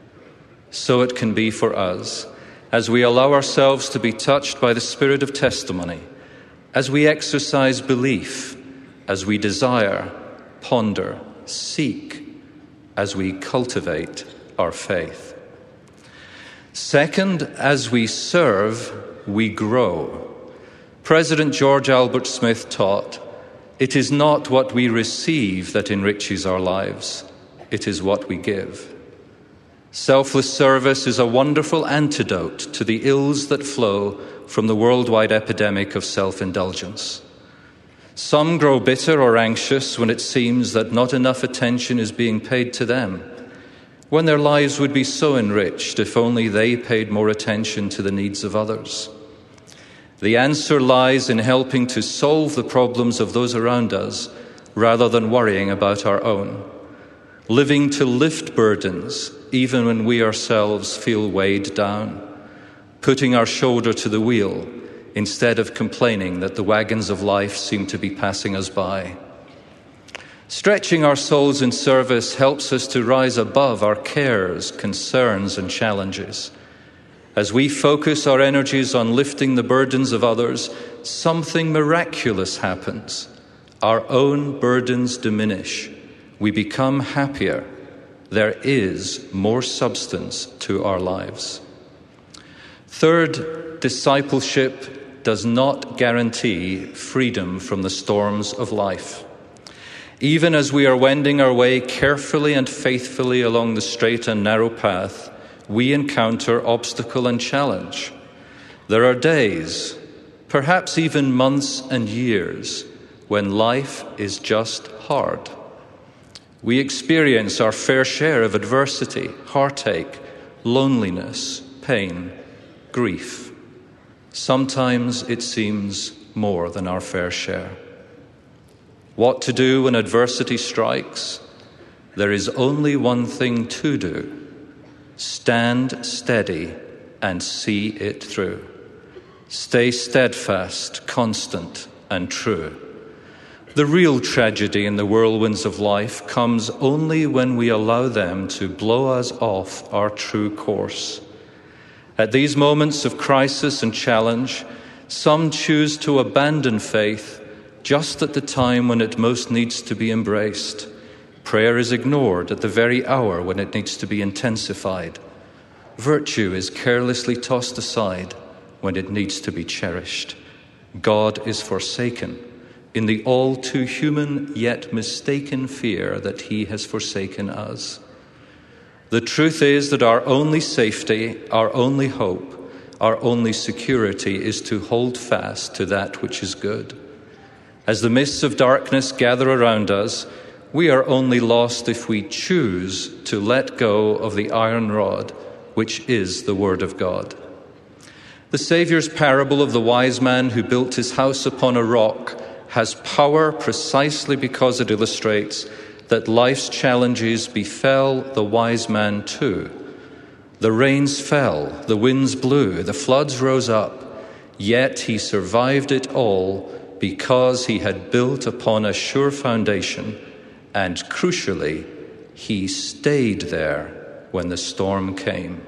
So it can be for us, as we allow ourselves to be touched by the spirit of testimony, as we exercise belief, as we desire, ponder, seek, as we cultivate our faith. Second, as we serve, we grow. President George Albert Smith taught, "It is not what we receive that enriches our lives, it is what we give." Selfless service is a wonderful antidote to the ills that flow from the worldwide epidemic of self-indulgence. Some grow bitter or anxious when it seems that not enough attention is being paid to them, when their lives would be so enriched if only they paid more attention to the needs of others. The answer lies in helping to solve the problems of those around us rather than worrying about our own. Living to lift burdens even when we ourselves feel weighed down. Putting our shoulder to the wheel instead of complaining that the wagons of life seem to be passing us by. Stretching our souls in service helps us to rise above our cares, concerns, and challenges. As we focus our energies on lifting the burdens of others, something miraculous happens. Our own burdens diminish. We become happier. There is more substance to our lives. Third, discipleship does not guarantee freedom from the storms of life. Even as we are wending our way carefully and faithfully along the straight and narrow path, we encounter obstacle and challenge. There are days, perhaps even months and years, when life is just hard. We experience our fair share of adversity, heartache, loneliness, pain, grief. Sometimes it seems more than our fair share. What to do when adversity strikes? There is only one thing to do: stand steady and see it through. Stay steadfast, constant, and true. The real tragedy in the whirlwinds of life comes only when we allow them to blow us off our true course. At these moments of crisis and challenge, some choose to abandon faith just at the time when it most needs to be embraced. Prayer is ignored at the very hour when it needs to be intensified. Virtue is carelessly tossed aside when it needs to be cherished. God is forsaken in the all too human yet mistaken fear that he has forsaken us. The truth is that our only safety, our only hope, our only security is to hold fast to that which is good. As the mists of darkness gather around us, we are only lost if we choose to let go of the iron rod, which is the Word of God. The Saviour's parable of the wise man who built his house upon a rock has power precisely because it illustrates that life's challenges befell the wise man too. The rains fell, the winds blew, the floods rose up, yet he survived it all because he had built upon a sure foundation, and crucially, he stayed there when the storm came.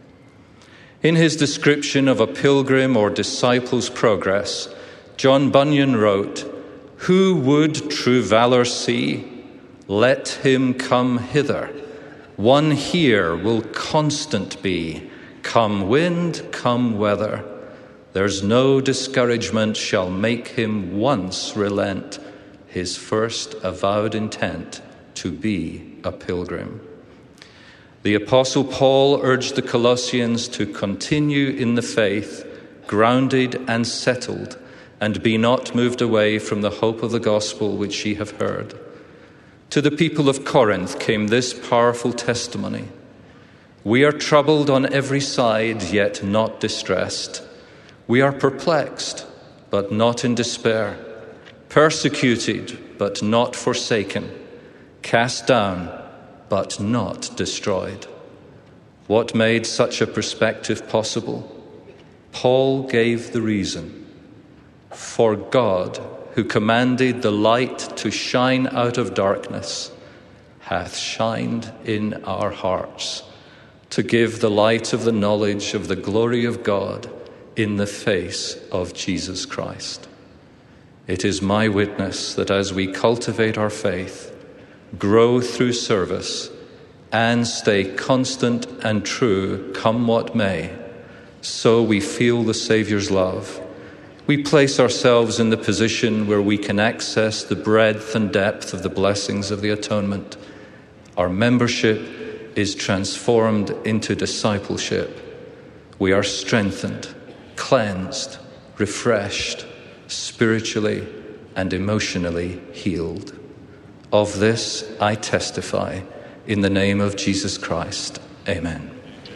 In his description of a pilgrim or disciple's progress, John Bunyan wrote, "Who would true valor see? Let him come hither. One here will constant be, come wind, come weather. There's no discouragement shall make him once relent his first avowed intent to be a pilgrim." The Apostle Paul urged the Colossians to continue in the faith, grounded and settled, and be not moved away from the hope of the gospel which ye have heard. To the people of Corinth came this powerful testimony: "We are troubled on every side, yet not distressed. We are perplexed, but not in despair. Persecuted, but not forsaken. Cast down, but not destroyed." What made such a perspective possible? Paul gave the reason. For God, who commanded the light to shine out of darkness, hath shined in our hearts to give the light of the knowledge of the glory of God in the face of Jesus Christ. It is my witness that as we cultivate our faith, grow through service, and stay constant and true, come what may, so we feel the Saviour's love. We place ourselves in the position where we can access the breadth and depth of the blessings of the atonement. Our membership is transformed into discipleship. We are strengthened, cleansed, refreshed, spiritually and emotionally healed. Of this I testify in the name of Jesus Christ. Amen.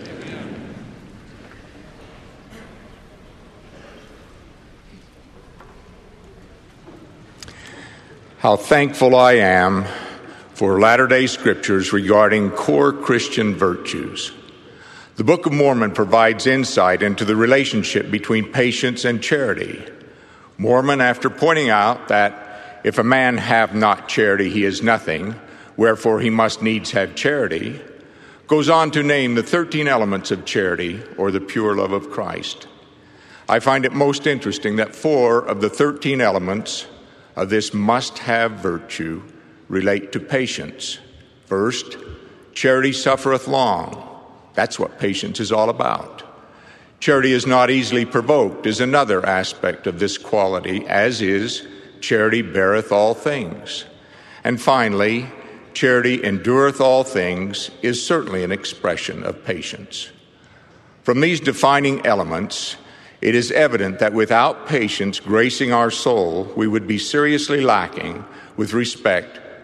How thankful I am for Latter-day Scriptures regarding core Christian virtues. The Book of Mormon provides insight into the relationship between patience and charity. Mormon, after pointing out that if a man have not charity, he is nothing, wherefore he must needs have charity, goes on to name the 13 elements of charity, or the pure love of Christ. I find it most interesting that 4 of the 13 elements of this must-have virtue relate to patience. First, charity suffereth long. That's what patience is all about. Charity is not easily provoked is another aspect of this quality, as is charity beareth all things. And finally, charity endureth all things is certainly an expression of patience. From these defining elements, it is evident that without patience gracing our soul, we would be seriously lacking with respect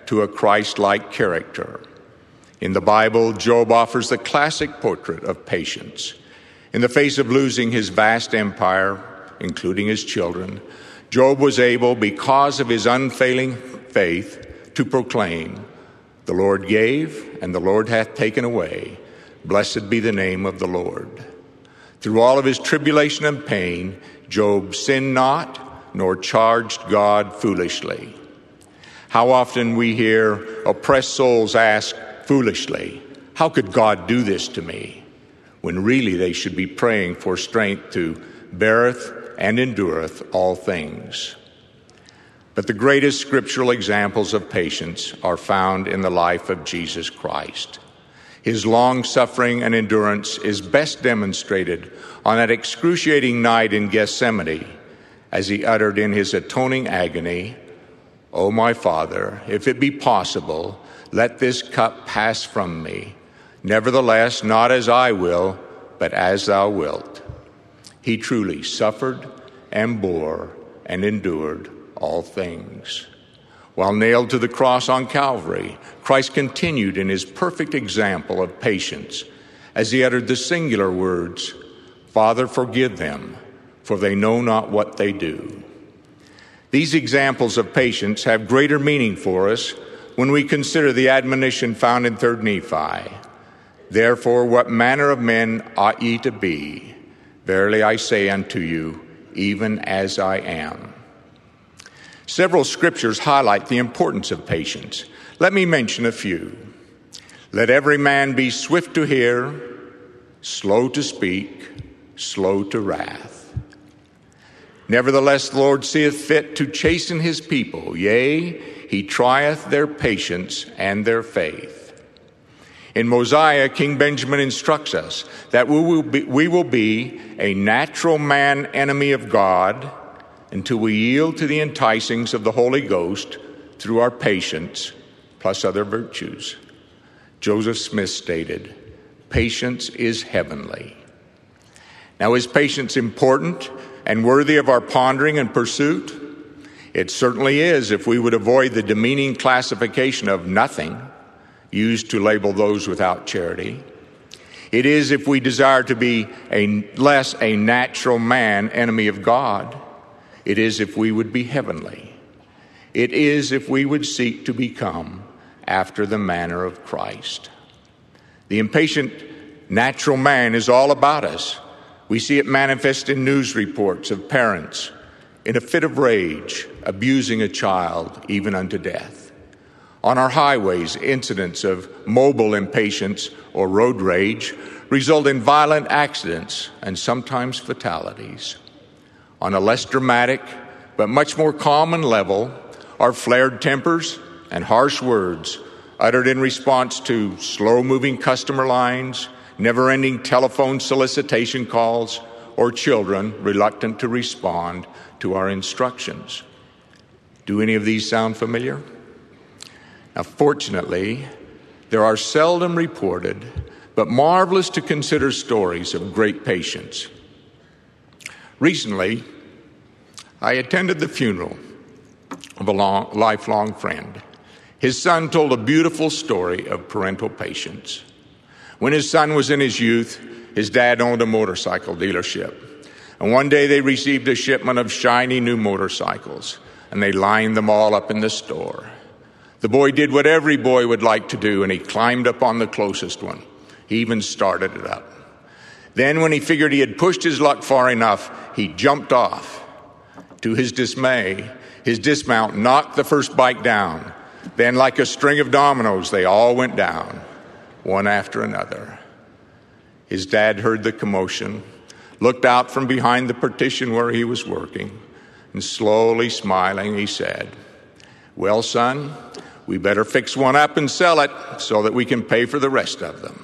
to a Christ-like character. In the Bible, Job offers the classic portrait of patience. In the face of losing his vast empire, including his children, Job was able, because of his unfailing faith, to proclaim, "The Lord gave, and the Lord hath taken away. Blessed be the name of the Lord." Through all of his tribulation and pain, Job sinned not, nor charged God foolishly. How often we hear oppressed souls ask foolishly, "How could God do this to me?" when really they should be praying for strength to beareth and endureth all things. But the greatest scriptural examples of patience are found in the life of Jesus Christ. His long-suffering and endurance is best demonstrated on that excruciating night in Gethsemane as he uttered in his atoning agony, "O my Father, if it be possible, let this cup pass from me. Nevertheless, not as I will, but as thou wilt." He truly suffered and bore and endured all things. While nailed to the cross on Calvary, Christ continued in his perfect example of patience as he uttered the singular words, "Father, forgive them, for they know not what they do." These examples of patience have greater meaning for us when we consider the admonition found in 3 Nephi. "Therefore, what manner of men ought ye to be? Verily I say unto you, even as I am." Several scriptures highlight the importance of patience. Let me mention a few. "Let every man be swift to hear, slow to speak, slow to wrath. Nevertheless, the Lord seeth fit to chasten his people, yea, he trieth their patience and their faith." In Mosiah, King Benjamin instructs us that we will be a natural man enemy of God until we yield to the enticings of the Holy Ghost through our patience plus other virtues. Joseph Smith stated, "Patience is heavenly." Now, is patience important and worthy of our pondering and pursuit? It certainly is if we would avoid the demeaning classification of nothing used to label those without charity. It is if we desire to be less a natural man, enemy of God. It is if we would be heavenly. It is if we would seek to become after the manner of Christ. The impatient natural man is all about us. We see it manifest in news reports of parents in a fit of rage, abusing a child even unto death. On our highways, incidents of mobile impatience or road rage result in violent accidents and sometimes fatalities. On a less dramatic but much more common level are flared tempers and harsh words uttered in response to slow-moving customer lines, never-ending telephone solicitation calls, or children reluctant to respond to our instructions. Do any of these sound familiar? Now, fortunately, there are seldom reported but marvelous to consider stories of great patience. Recently, I attended the funeral of a lifelong friend. His son told a beautiful story of parental patience. When his son was in his youth, his dad owned a motorcycle dealership. And one day they received a shipment of shiny new motorcycles, and they lined them all up in the store. The boy did what every boy would like to do, and he climbed up on the closest one. He even started it up. Then when he figured he had pushed his luck far enough, he jumped off. To his dismay, his dismount knocked the first bike down. Then, like a string of dominoes, they all went down, one after another. His dad heard the commotion, looked out from behind the partition where he was working, and slowly smiling, he said, "Well, son, we better fix one up and sell it so that we can pay for the rest of them."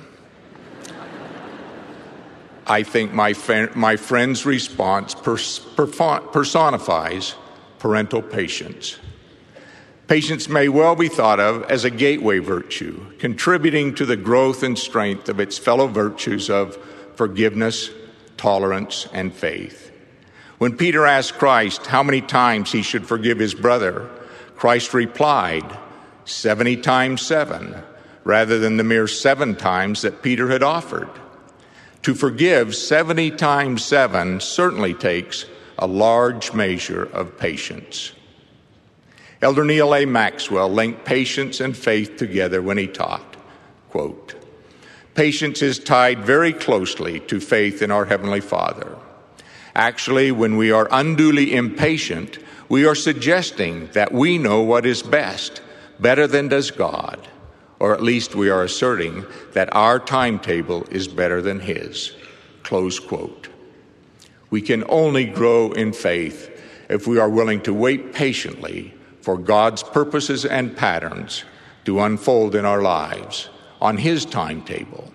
I think my friend's response personifies parental patience. Patience may well be thought of as a gateway virtue, contributing to the growth and strength of its fellow virtues of forgiveness, tolerance, and faith. When Peter asked Christ how many times he should forgive his brother, Christ replied, 70 times 7, rather than the mere 7 times that Peter had offered. To forgive 70 times 7 certainly takes a large measure of patience. Elder Neal A. Maxwell linked patience and faith together when he taught, quote, "Patience is tied very closely to faith in our Heavenly Father. Actually, when we are unduly impatient, we are suggesting that we know what is best, better than does God, or at least we are asserting that our timetable is better than His." Close quote. We can only grow in faith if we are willing to wait patiently for God's purposes and patterns to unfold in our lives on His timetable.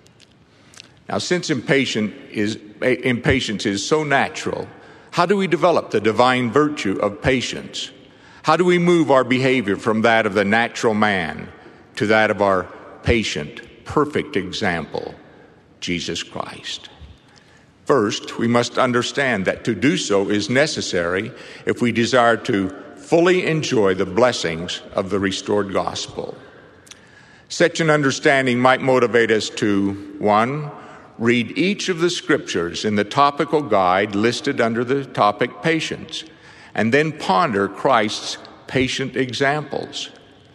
Now, since impatience is so natural, how do we develop the divine virtue of patience? How do we move our behavior from that of the natural man to that of our patient, perfect example, Jesus Christ? First, we must understand that to do so is necessary if we desire to fully enjoy the blessings of the restored gospel. Such an understanding might motivate us to, 1, read each of the scriptures in the topical guide listed under the topic patience, and then ponder Christ's patient examples.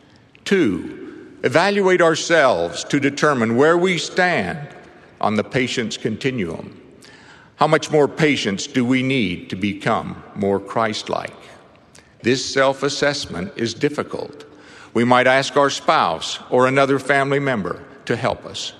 2, evaluate ourselves to determine where we stand on the patience continuum. How much more patience do we need to become more Christ-like? This self-assessment is difficult. We might ask our spouse or another family member to help us.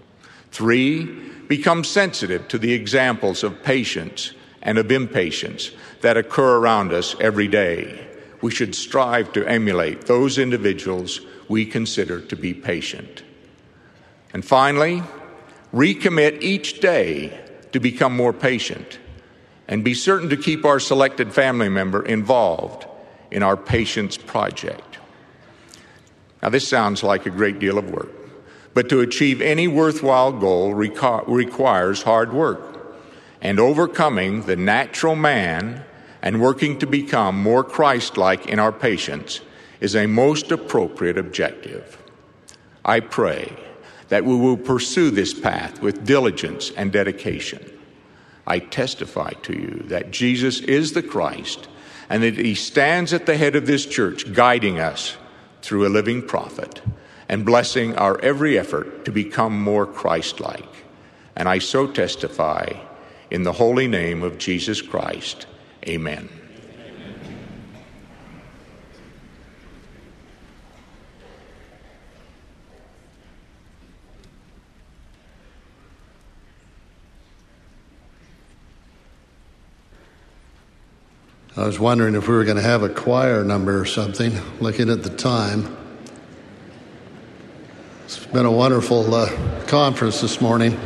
3, become sensitive to the examples of patience and of impatience that occur around us every day. We should strive to emulate those individuals we consider to be patient. And finally, recommit each day to become more patient, and be certain to keep our selected family member involved in our patience project. Now, this sounds like a great deal of work, but to achieve any worthwhile goal requires hard work, and overcoming the natural man and working to become more Christ-like in our patience is a most appropriate objective. I pray that we will pursue this path with diligence and dedication. I testify to you that Jesus is the Christ and that He stands at the head of this church, guiding us through a living prophet and blessing our every effort to become more Christ-like. And I so testify in the holy name of Jesus Christ. Amen. I was wondering if we were going to have a choir number or something, looking at the time. It's been a wonderful conference this morning.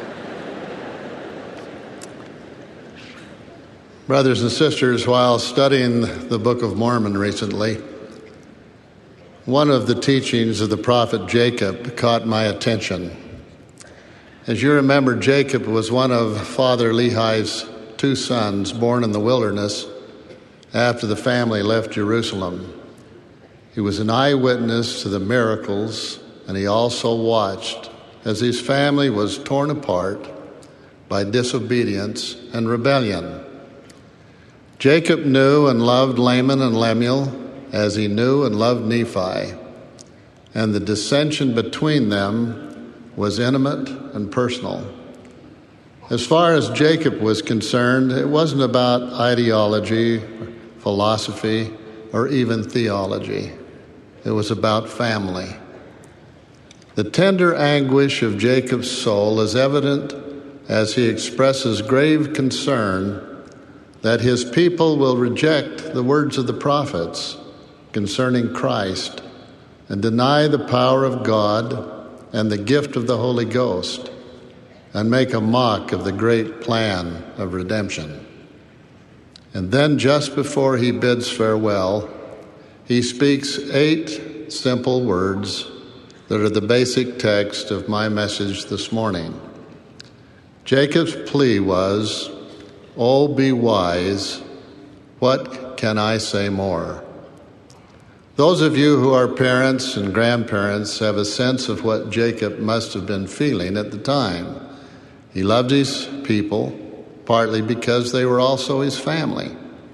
Brothers and sisters, while studying the Book of Mormon recently, one of the teachings of the prophet Jacob caught my attention. As you remember, Jacob was one of Father Lehi's 2 sons born in the wilderness after the family left Jerusalem. He was an eyewitness to the miracles, and he also watched as his family was torn apart by disobedience and rebellion. Jacob knew and loved Laman and Lemuel as he knew and loved Nephi, and the dissension between them was intimate and personal. As far as Jacob was concerned, it wasn't about ideology, philosophy, or even theology. It was about family. The tender anguish of Jacob's soul is evident as he expresses grave concern that his people will reject the words of the prophets concerning Christ and deny the power of God and the gift of the Holy Ghost and make a mock of the great plan of redemption. And then just before he bids farewell, he speaks 8 simple words that are the basic text of my message this morning. Jacob's plea was, "Oh, be wise, what can I say more?" Those of you who are parents and grandparents have a sense of what Jacob must have been feeling at the time. He loved his people, partly because they were also his family.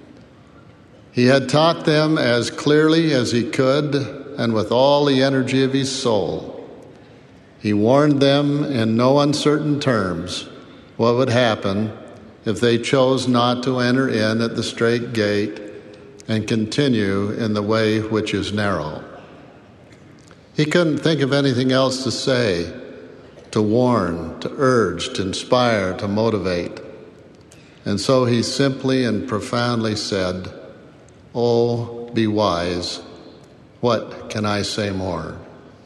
He had taught them as clearly as he could and with all the energy of his soul. He warned them in no uncertain terms what would happen if they chose not to enter in at the straight gate and continue in the way which is narrow. He couldn't think of anything else to say, to warn, to urge, to inspire, to motivate. And so he simply and profoundly said, "Oh, be wise. What can I say more?"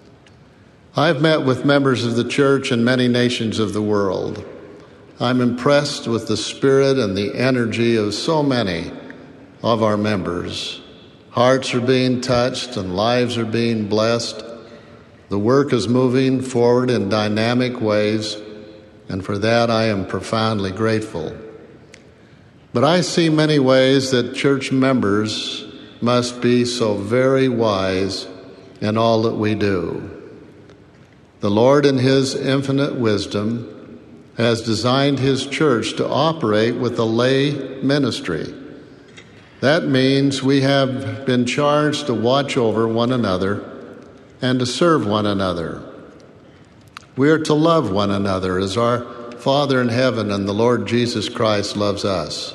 I've met with members of the church in many nations of the world. I'm impressed with the spirit and the energy of so many of our members. Hearts are being touched and lives are being blessed. The work is moving forward in dynamic ways, and for that I am profoundly grateful. But I see many ways that church members must be so very wise in all that we do. The Lord, in His infinite wisdom, has designed His church to operate with a lay ministry. That means we have been charged to watch over one another and to serve one another. We are to love one another as our Father in heaven and the Lord Jesus Christ loves us.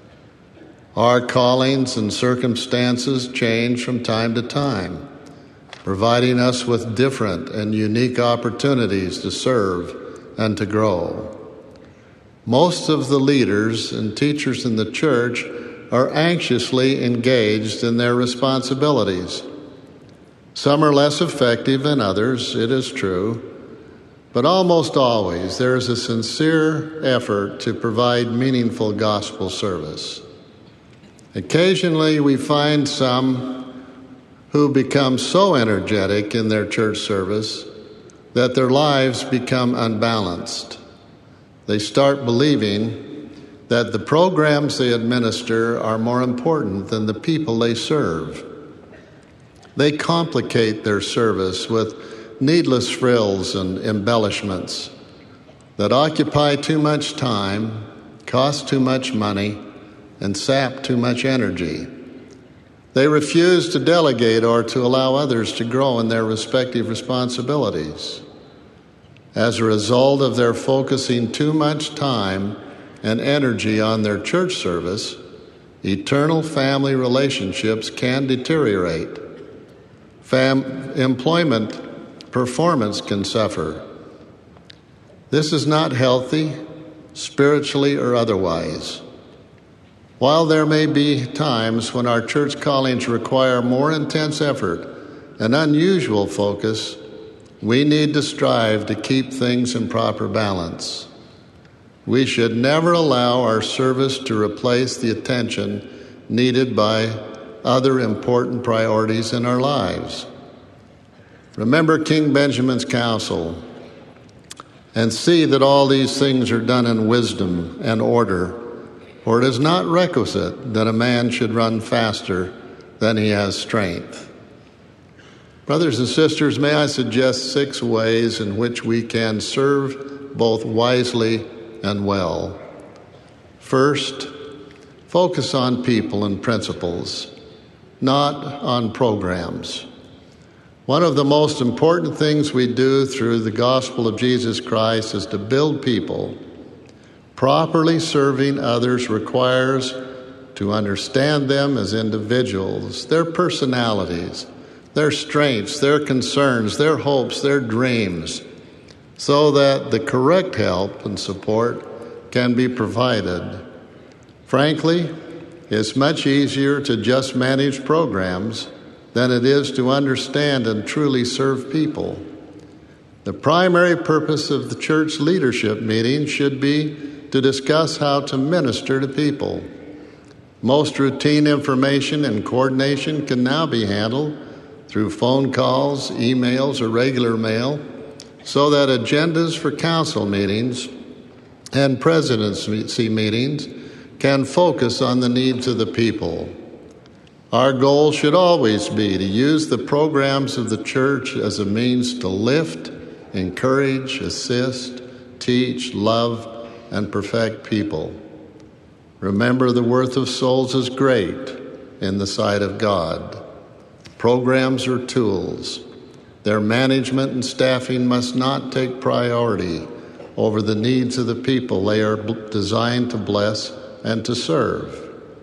Our callings and circumstances change from time to time, providing us with different and unique opportunities to serve and to grow. Most of the leaders and teachers in the church are anxiously engaged in their responsibilities. Some are less effective than others, it is true, but almost always there is a sincere effort to provide meaningful gospel service. Occasionally we find some who become so energetic in their church service that their lives become unbalanced. They start believing that the programs they administer are more important than the people they serve. They complicate their service with needless frills and embellishments that occupy too much time, cost too much money, and sap too much energy. They refuse to delegate or to allow others to grow in their respective responsibilities. As a result of their focusing too much time and energy on their church service, eternal family relationships can deteriorate. Employment performance can suffer. This is not healthy, spiritually or otherwise. While there may be times when our church callings require more intense effort and unusual focus, we need to strive to keep things in proper balance. We should never allow our service to replace the attention needed by other important priorities in our lives. Remember King Benjamin's counsel, and see that all these things are done in wisdom and order, for it is not requisite that a man should run faster than he has strength. Brothers and sisters, may I suggest 6 ways in which we can serve both wisely and well. First, focus on people and principles, not on programs. One of the most important things we do through the gospel of Jesus Christ is to build people. Properly serving others requires to understand them as individuals, their personalities, their strengths, their concerns, their hopes, their dreams, so that the correct help and support can be provided. Frankly, it's much easier to just manage programs than it is to understand and truly serve people. The primary purpose of the church leadership meeting should be to discuss how to minister to people. Most routine information and coordination can now be handled through phone calls, emails, or regular mail, so that agendas for council meetings and presidency meetings can focus on the needs of the people. Our goal should always be to use the programs of the church as a means to lift, encourage, assist, teach, love, and perfect people. Remember, the worth of souls is great in the sight of God. Programs are tools. Their management and staffing must not take priority over the needs of the people they are designed to bless and to serve.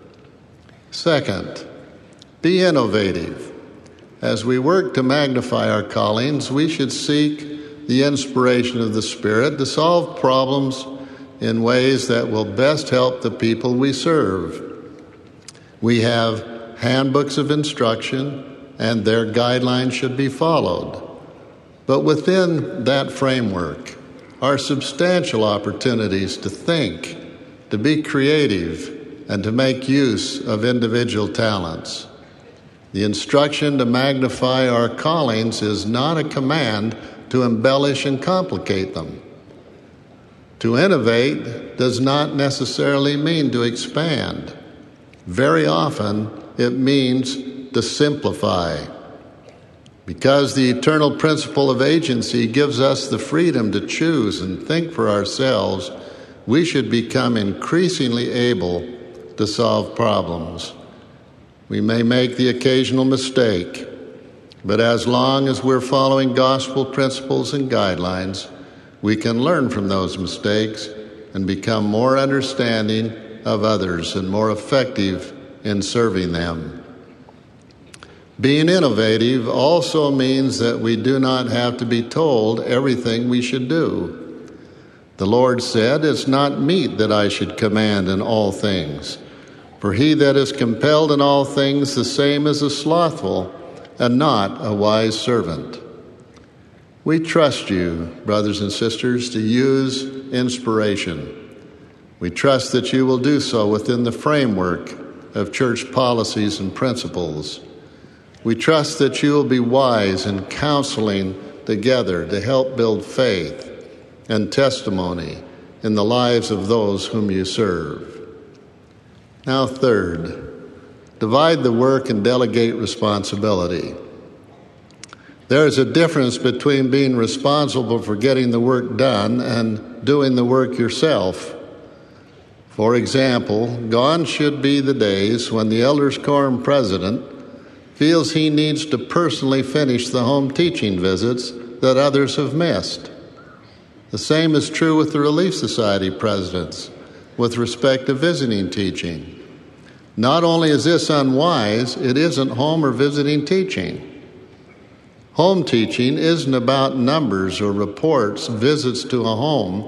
Second, be innovative. As we work to magnify our callings, we should seek the inspiration of the Spirit to solve problems in ways that will best help the people we serve. We have handbooks of instruction, and their guidelines should be followed. But within that framework are substantial opportunities to think, to be creative, and to make use of individual talents. The instruction to magnify our callings is not a command to embellish and complicate them. To innovate does not necessarily mean to expand. Very often, it means to simplify. Because the eternal principle of agency gives us the freedom to choose and think for ourselves, we should become increasingly able to solve problems. We may make the occasional mistake, but as long as we're following gospel principles and guidelines, we can learn from those mistakes and become more understanding of others and more effective in serving them. Being innovative also means that we do not have to be told everything we should do. The Lord said, "It's not meet that I should command in all things. For he that is compelled in all things, the same is a slothful and not a wise servant." We trust you, brothers and sisters, to use inspiration. We trust that you will do so within the framework of church policies and principles. We trust that you will be wise in counseling together to help build faith and testimony in the lives of those whom you serve. Now, third, divide the work and delegate responsibility. There is a difference between being responsible for getting the work done and doing the work yourself. For example, gone should be the days when the Elders Quorum president feels he needs to personally finish the home teaching visits that others have missed. The same is true with the Relief Society presidents with respect to visiting teaching. Not only is this unwise, it isn't home or visiting teaching. Home teaching isn't about numbers or reports, visits to a home.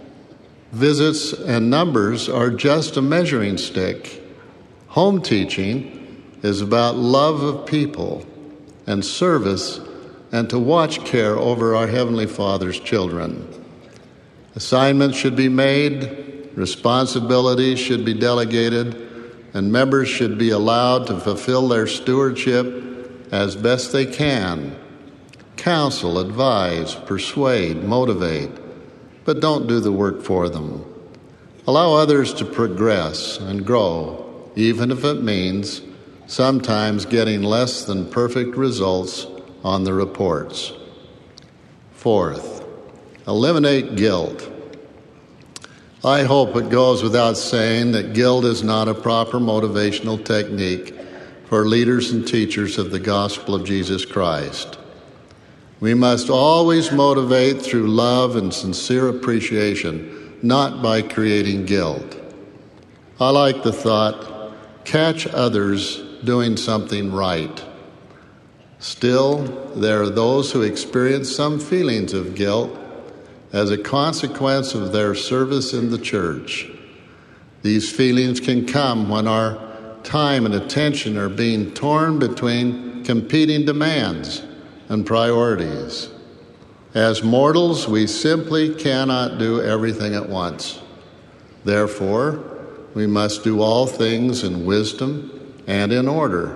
Visits and numbers are just a measuring stick. Home teaching is about love of people and service and to watch care over our Heavenly Father's children. Assignments should be made, responsibilities should be delegated, and members should be allowed to fulfill their stewardship as best they can. Counsel, advise, persuade, motivate, but don't do the work for them. Allow others to progress and grow, even if it means sometimes getting less than perfect results on the reports. Fourth, eliminate guilt. I hope it goes without saying that guilt is not a proper motivational technique for leaders and teachers of the gospel of Jesus Christ. We must always motivate through love and sincere appreciation, not by creating guilt. I like the thought, catch others doing something right. Still, there are those who experience some feelings of guilt as a consequence of their service in the church. These feelings can come when our time and attention are being torn between competing demands and priorities. As mortals, we simply cannot do everything at once. Therefore, we must do all things in wisdom and in order.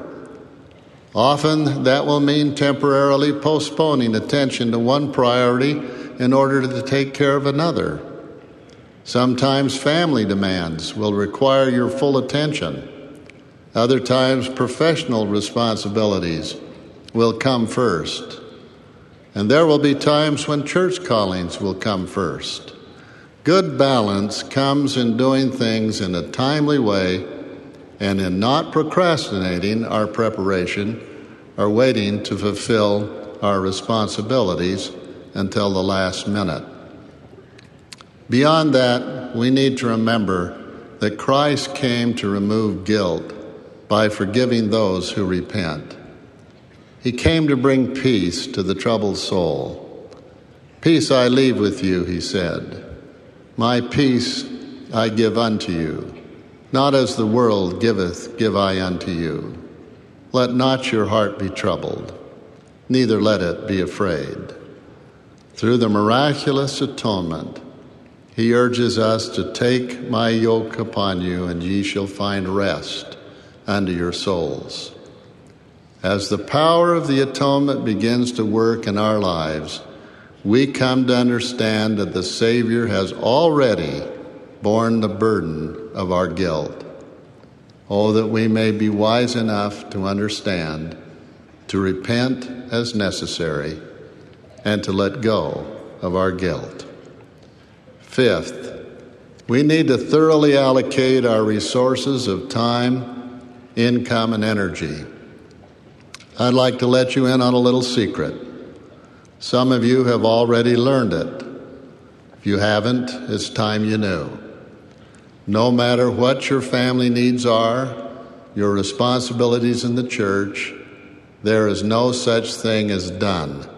Often, that will mean temporarily postponing attention to one priority in order to take care of another. Sometimes family demands will require your full attention. Other times, professional responsibilities will come first. And there will be times when church callings will come first. Good balance comes in doing things in a timely way and in not procrastinating our preparation or waiting to fulfill our responsibilities until the last minute. Beyond that, we need to remember that Christ came to remove guilt by forgiving those who repent. He came to bring peace to the troubled soul. Peace I leave with you, he said. My peace I give unto you. Not as the world giveth, give I unto you. Let not your heart be troubled, neither let it be afraid. Through the miraculous atonement, he urges us to take my yoke upon you, and ye shall find rest unto your souls. As the power of the atonement begins to work in our lives, we come to understand that the Savior has already borne the burden of our guilt. Oh, that we may be wise enough to understand, to repent as necessary, and to let go of our guilt. Fifth, we need to thoroughly allocate our resources of time, income, and energy. I'd like to let you in on a little secret. Some of you have already learned it. If you haven't, it's time you knew. No matter what your family needs are, your responsibilities in the church, there is no such thing as done.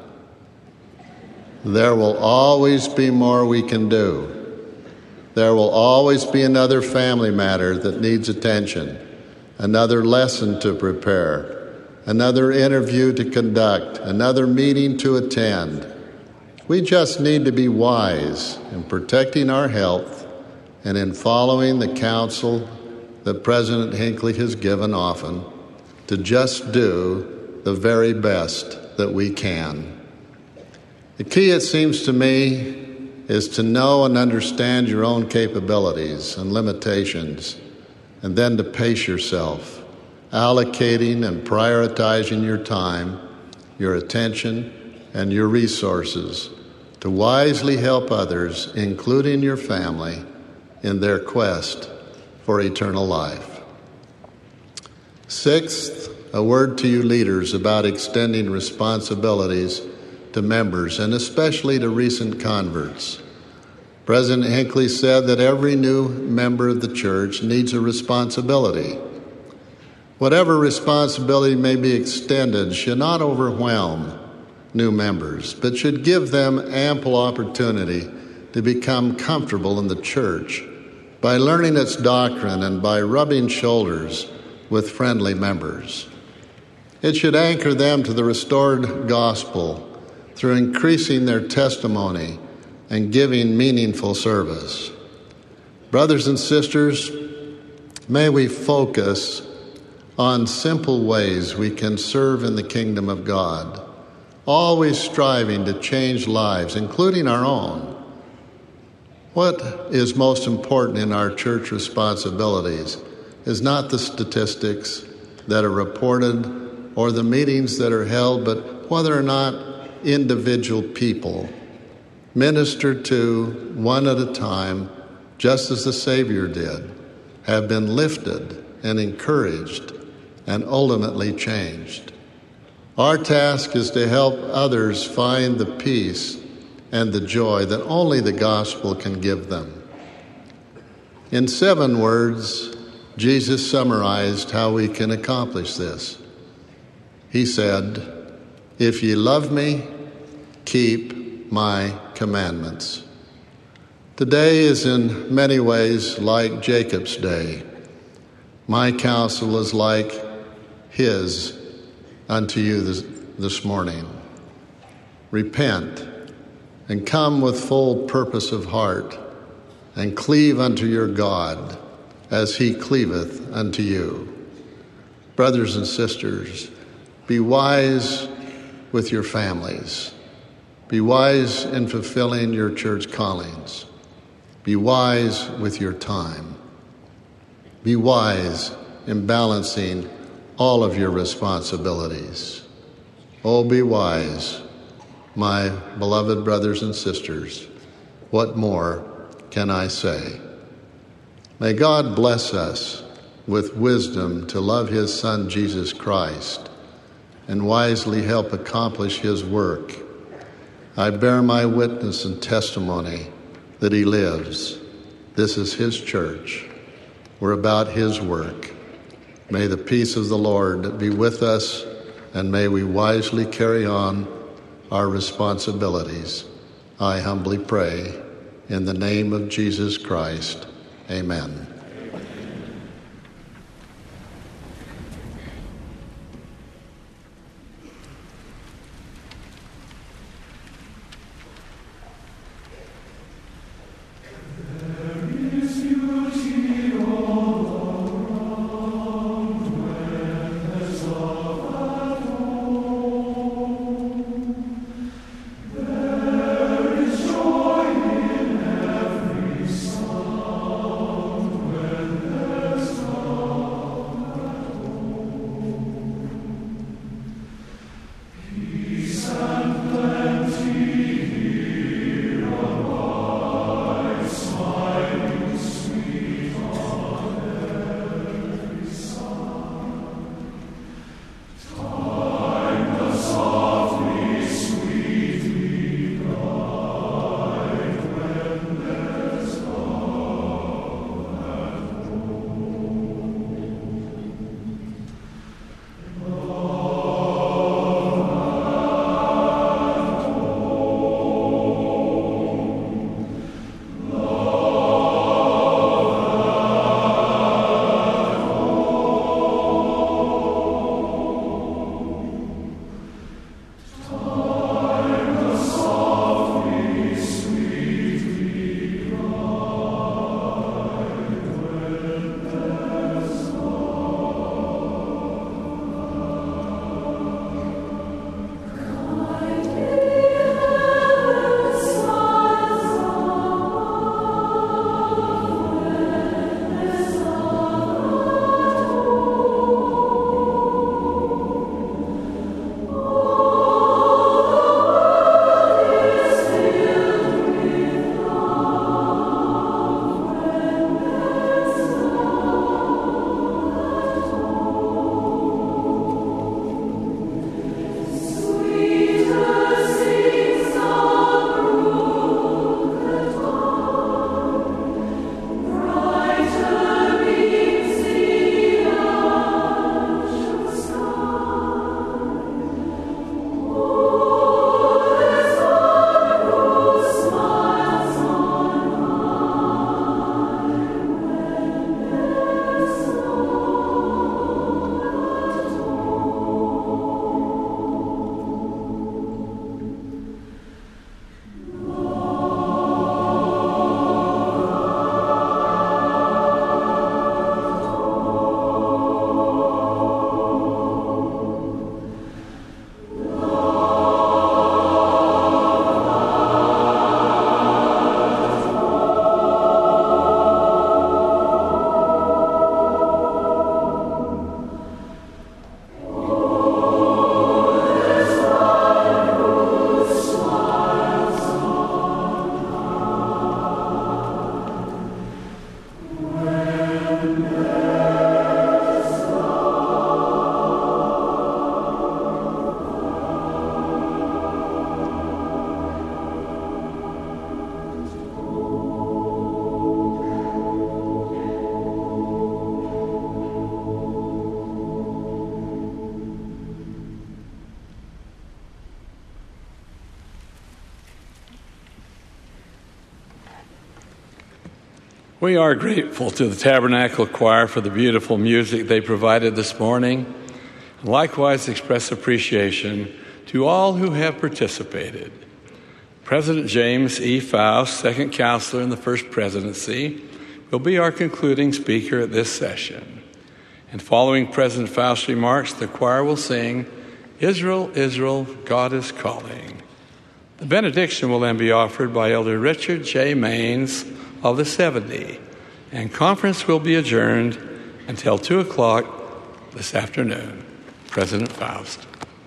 There will always be more we can do. There will always be another family matter that needs attention, another lesson to prepare, another interview to conduct, another meeting to attend. We just need to be wise in protecting our health and in following the counsel that President Hinckley has given often to just do the very best that we can. The key, it seems to me, is to know and understand your own capabilities and limitations, and then to pace yourself, allocating and prioritizing your time, your attention, and your resources to wisely help others, including your family, in their quest for eternal life. Sixth, a word to you leaders about extending responsibilities to members, and especially to recent converts. President Hinckley said that every new member of the church needs a responsibility. Whatever responsibility may be extended should not overwhelm new members, but should give them ample opportunity to become comfortable in the church by learning its doctrine and by rubbing shoulders with friendly members. It should anchor them to the restored gospel through increasing their testimony and giving meaningful service. Brothers and sisters, may we focus on simple ways we can serve in the kingdom of God, always striving to change lives, including our own. What is most important in our church responsibilities is not the statistics that are reported or the meetings that are held, but whether or not individual people ministered to one at a time, just as the Savior did, have been lifted and encouraged and ultimately changed. Our task is to help others find the peace and the joy that only the gospel can give them. In 7 words, Jesus summarized how we can accomplish this. He said, "If ye love me, keep my commandments." Today is in many ways like Jacob's day. My counsel is like his unto you this morning. Repent and come with full purpose of heart, and cleave unto your God as he cleaveth unto you. Brothers and sisters, be wise with your families. Be wise in fulfilling your church callings. Be wise with your time. Be wise in balancing all of your responsibilities. Oh, be wise, my beloved brothers and sisters. What more can I say? May God bless us with wisdom to love his Son, Jesus Christ, and wisely help accomplish his work. I bear my witness and testimony that he lives. This is his church. We're about his work. May the peace of the Lord be with us, and may we wisely carry on our responsibilities. I humbly pray in the name of Jesus Christ. Amen. We are grateful to the Tabernacle Choir for the beautiful music they provided this morning. Likewise, express appreciation to all who have participated. President James E. Faust, second counselor in the First Presidency, will be our concluding speaker at this session. And following President Faust's remarks, the choir will sing, "Israel, Israel, God is Calling." The benediction will then be offered by Elder Richard J. Maines of the 70, and conference will be adjourned until 2 o'clock this afternoon. President Faust.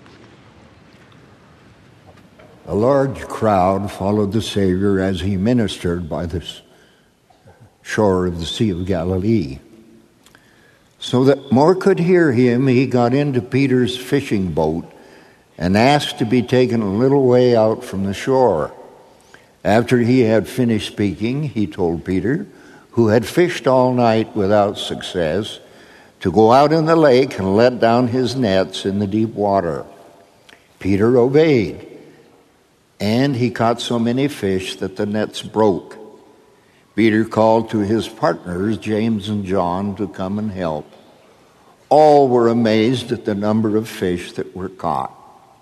A large crowd followed the Savior as he ministered by the shore of the Sea of Galilee. So that more could hear him, he got into Peter's fishing boat and asked to be taken a little way out from the shore. After he had finished speaking, he told Peter, who had fished all night without success, to go out in the lake and let down his nets in the deep water. Peter obeyed, and he caught so many fish that the nets broke. Peter called to his partners, James and John, to come and help. All were amazed at the number of fish that were caught.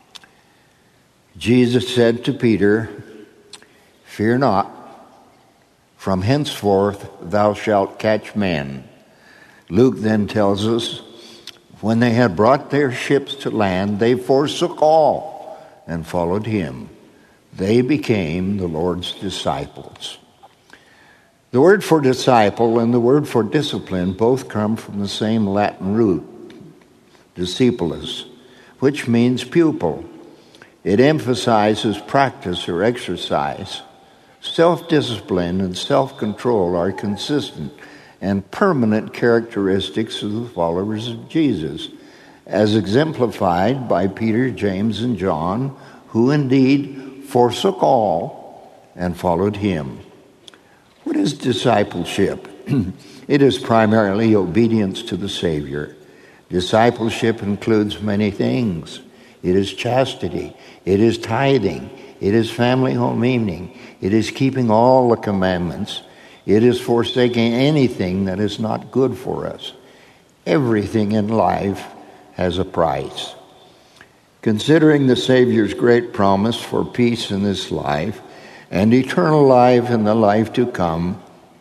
Jesus said to Peter, "Fear not, from henceforth thou shalt catch men." Luke then tells us, when they had brought their ships to land, they forsook all and followed him. They became the Lord's disciples. The word for disciple and the word for discipline both come from the same Latin root, discipulus, which means pupil. It emphasizes practice or exercise. Self-discipline and self-control are consistent and permanent characteristics of the followers of Jesus, as exemplified by Peter, James, and John, who indeed forsook all and followed him. What is discipleship? It is primarily obedience to the Savior. Discipleship includes many things. It is chastity. It is tithing. It is family home evening. It is keeping all the commandments. It is forsaking anything that is not good for us. Everything in life has a price. Considering the Savior's great promise for peace in this life and eternal life in the life to come,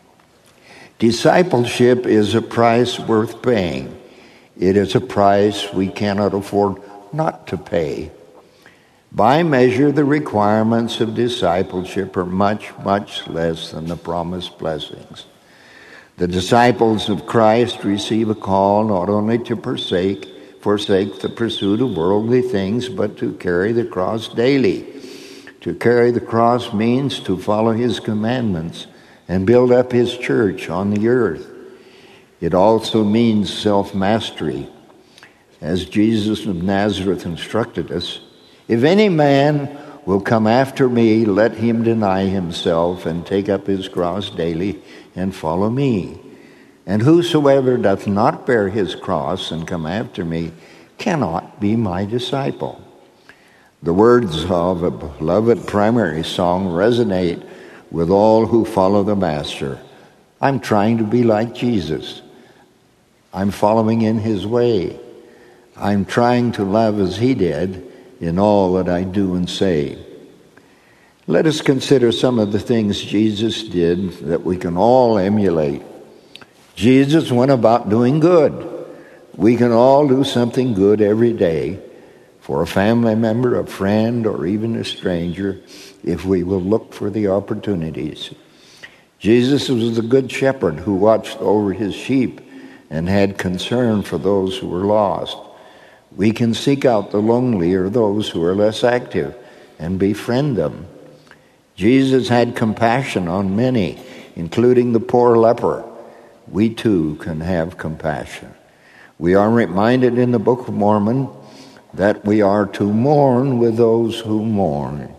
discipleship is a price worth paying. It is a price we cannot afford not to pay. By measure, the requirements of discipleship are much, much less than the promised blessings. The disciples of Christ receive a call not only to forsake the pursuit of worldly things, but to carry the cross daily. To carry the cross means to follow his commandments and build up his church on the earth. It also means self-mastery. As Jesus of Nazareth instructed us, "If any man will come after me, let him deny himself and take up his cross daily and follow me. And whosoever doth not bear his cross and come after me cannot be my disciple." The words of a beloved primary song resonate with all who follow the Master. I'm trying to be like Jesus. I'm following in his way. I'm trying to love as he did in all that I do and say. Let us consider some of the things Jesus did that we can all emulate. Jesus went about doing good. We can all do something good every day for a family member, a friend, or even a stranger if we will look for the opportunities. Jesus was the good shepherd who watched over his sheep and had concern for those who were lost. We can seek out the lonely or those who are less active and befriend them. Jesus had compassion on many, including the poor leper. We too can have compassion. We are reminded in the Book of Mormon that we are to mourn with those who mourn.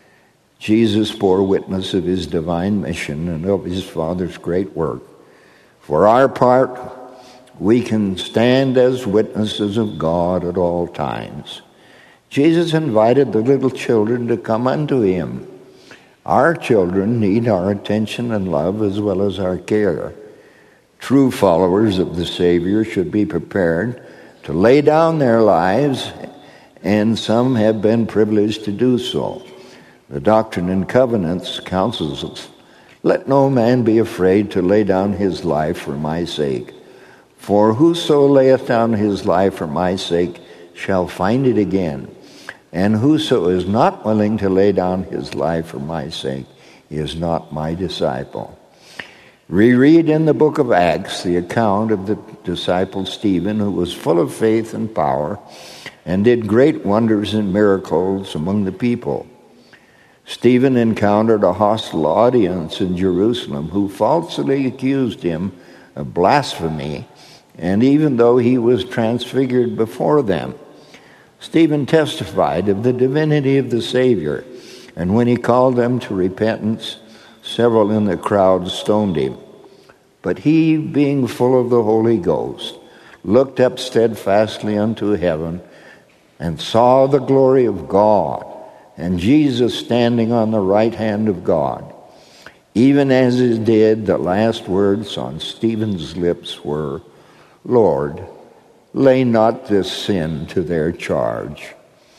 Jesus bore witness of his divine mission and of his Father's great work. For our part, we can stand as witnesses of God at all times. Jesus invited the little children to come unto him. Our children need our attention and love as well as our care. True followers of the Savior should be prepared to lay down their lives, and some have been privileged to do so. The Doctrine and Covenants counsels us, "Let no man be afraid to lay down his life for my sake. For whoso layeth down his life for my sake shall find it again. And whoso is not willing to lay down his life for my sake is not my disciple." We read in the book of Acts the account of the disciple Stephen, who was full of faith and power and did great wonders and miracles among the people. Stephen encountered a hostile audience in Jerusalem who falsely accused him of blasphemy, and even though he was transfigured before them, Stephen testified of the divinity of the Savior, and when he called them to repentance, several in the crowd stoned him. But he, being full of the Holy Ghost, looked up steadfastly unto heaven and saw the glory of God, and Jesus standing on the right hand of God. Even as he did, the last words on Stephen's lips were, Lord, lay not this sin to their charge.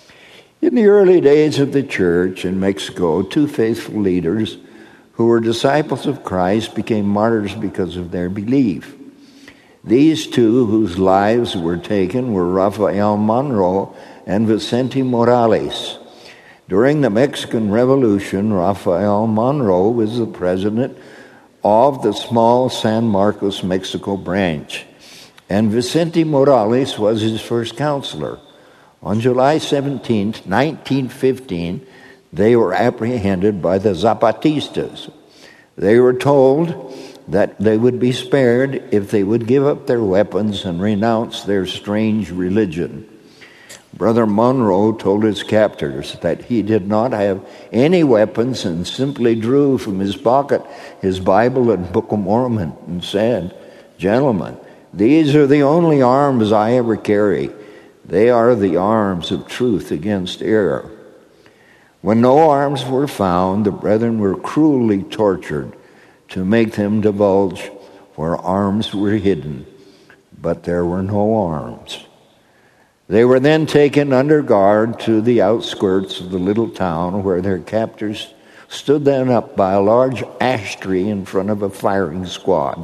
In the early days of the church in Mexico, two faithful leaders who were disciples of Christ became martyrs because of their belief. These two whose lives were taken were Rafael Monroe and Vicente Morales. During the Mexican Revolution, Rafael Monroe was the president of the small San Marcos, Mexico branch, and Vicente Morales was his first counselor. On July 17, 1915, they were apprehended by the Zapatistas. They were told that they would be spared if they would give up their weapons and renounce their strange religion. Brother Monroe told his captors that he did not have any weapons and simply drew from his pocket his Bible and Book of Mormon and said, Gentlemen, these are the only arms I ever carry. They are the arms of truth against error. When no arms were found, the brethren were cruelly tortured to make them divulge where arms were hidden, but there were no arms. They were then taken under guard to the outskirts of the little town where their captors stood them up by a large ash tree in front of a firing squad.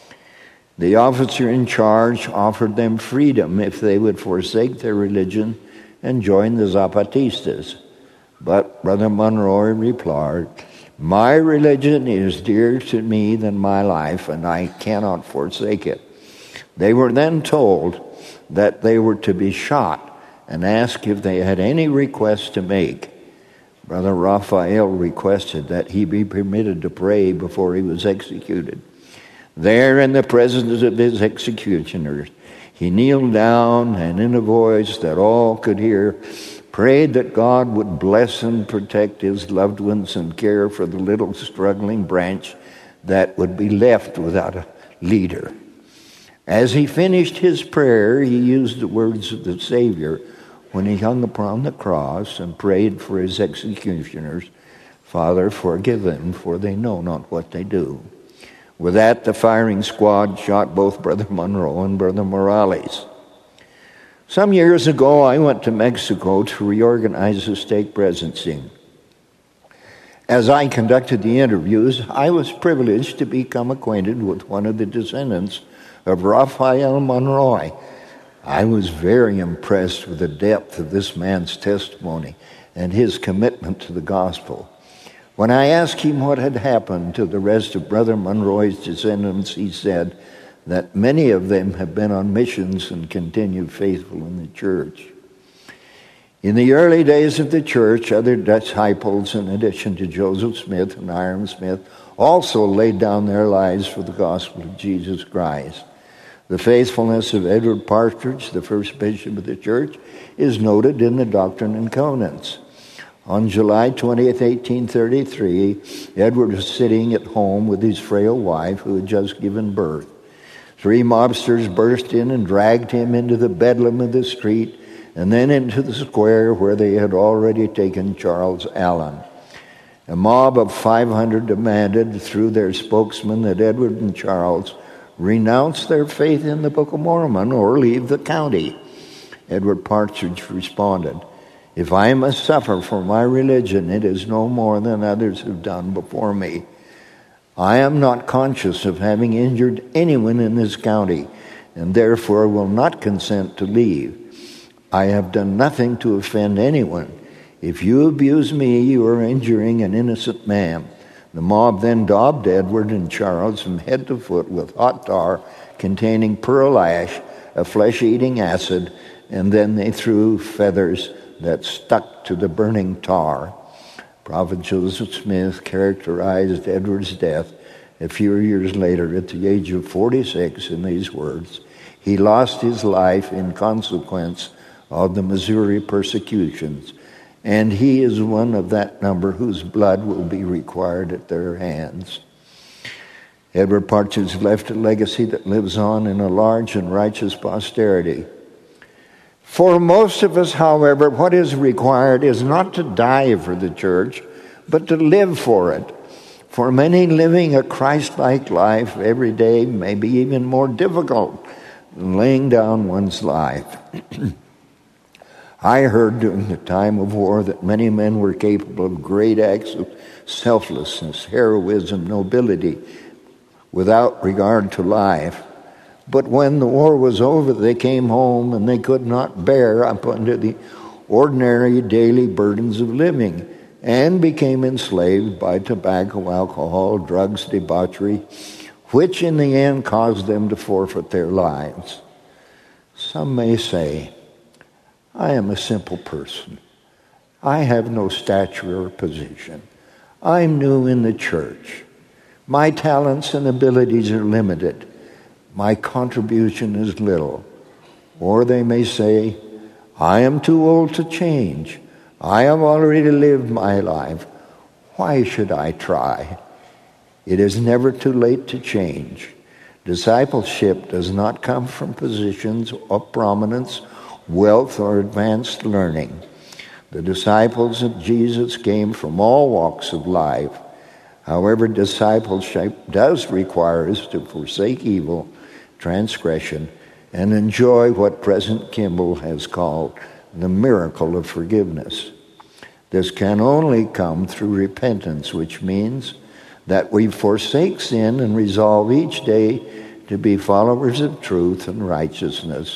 The officer in charge offered them freedom if they would forsake their religion and join the Zapatistas. But Brother Monroe replied, My religion is dearer to me than my life, and I cannot forsake it. They were then told that they were to be shot and asked if they had any requests to make. Brother Raphael requested that he be permitted to pray before he was executed. There, in the presence of his executioners, he kneeled down and in a voice that all could hear, prayed that God would bless and protect his loved ones and care for the little struggling branch that would be left without a leader. As he finished his prayer, he used the words of the Savior when he hung upon the cross and prayed for his executioners, Father, forgive them, for they know not what they do. With that, the firing squad shot both Brother Monroe and Brother Morales. Some years ago, I went to Mexico to reorganize the stake presidency. As I conducted the interviews, I was privileged to become acquainted with one of the descendants of Rafael Monroe. I was very impressed with the depth of this man's testimony and his commitment to the gospel. When I asked him what had happened to the rest of Brother Monroe's descendants, he said that many of them have been on missions and continue faithful in the church. In the early days of the church, other disciples, in addition to Joseph Smith and Hiram Smith, also laid down their lives for the gospel of Jesus Christ. The faithfulness of Edward Partridge, the first bishop of the church, is noted in the Doctrine and Covenants. On July 20th, 1833, Edward was sitting at home with his frail wife who had just given birth. 3 mobsters burst in and dragged him into the bedlam of the street and then into the square where they had already taken Charles Allen. A mob of 500 demanded through their spokesman that Edward and Charles renounce their faith in the Book of Mormon or leave the county. Edward Partridge responded, If I must suffer for my religion, it is no more than others have done before me. I am not conscious of having injured anyone in this county, and therefore will not consent to leave. I have done nothing to offend anyone. If you abuse me, you are injuring an innocent man. The mob then daubed Edward and Charles from head to foot with hot tar containing pearl ash, a flesh-eating acid, and then they threw feathers that stuck to the burning tar. Prophet Joseph Smith characterized Edward's death a few years later at the age of 46 in these words: "He lost his life in consequence of the Missouri persecutions, and he is one of that number whose blood will be required at their hands." Edward Partridge left a legacy that lives on in a large and righteous posterity. For most of us, however, what is required is not to die for the church, but to live for it. For many, living a Christ-like life every day may be even more difficult than laying down one's life. I heard during the time of war that many men were capable of great acts of selflessness, heroism, nobility, without regard to life. But when the war was over, they came home and they could not bear up under the ordinary daily burdens of living and became enslaved by tobacco, alcohol, drugs, debauchery, which in the end caused them to forfeit their lives. Some may say, "I am a simple person. I have no stature or position. I'm new in the church. My talents and abilities are limited. My contribution is little." Or they may say, "I am too old to change. I have already lived my life. Why should I try?" It is never too late to change. Discipleship does not come from positions of prominence, wealth, or advanced learning. The disciples of Jesus came from all walks of life. However, discipleship does require us to forsake evil, transgression, and enjoy what President Kimball has called the miracle of forgiveness. This can only come through repentance, which means that we forsake sin and resolve each day to be followers of truth and righteousness.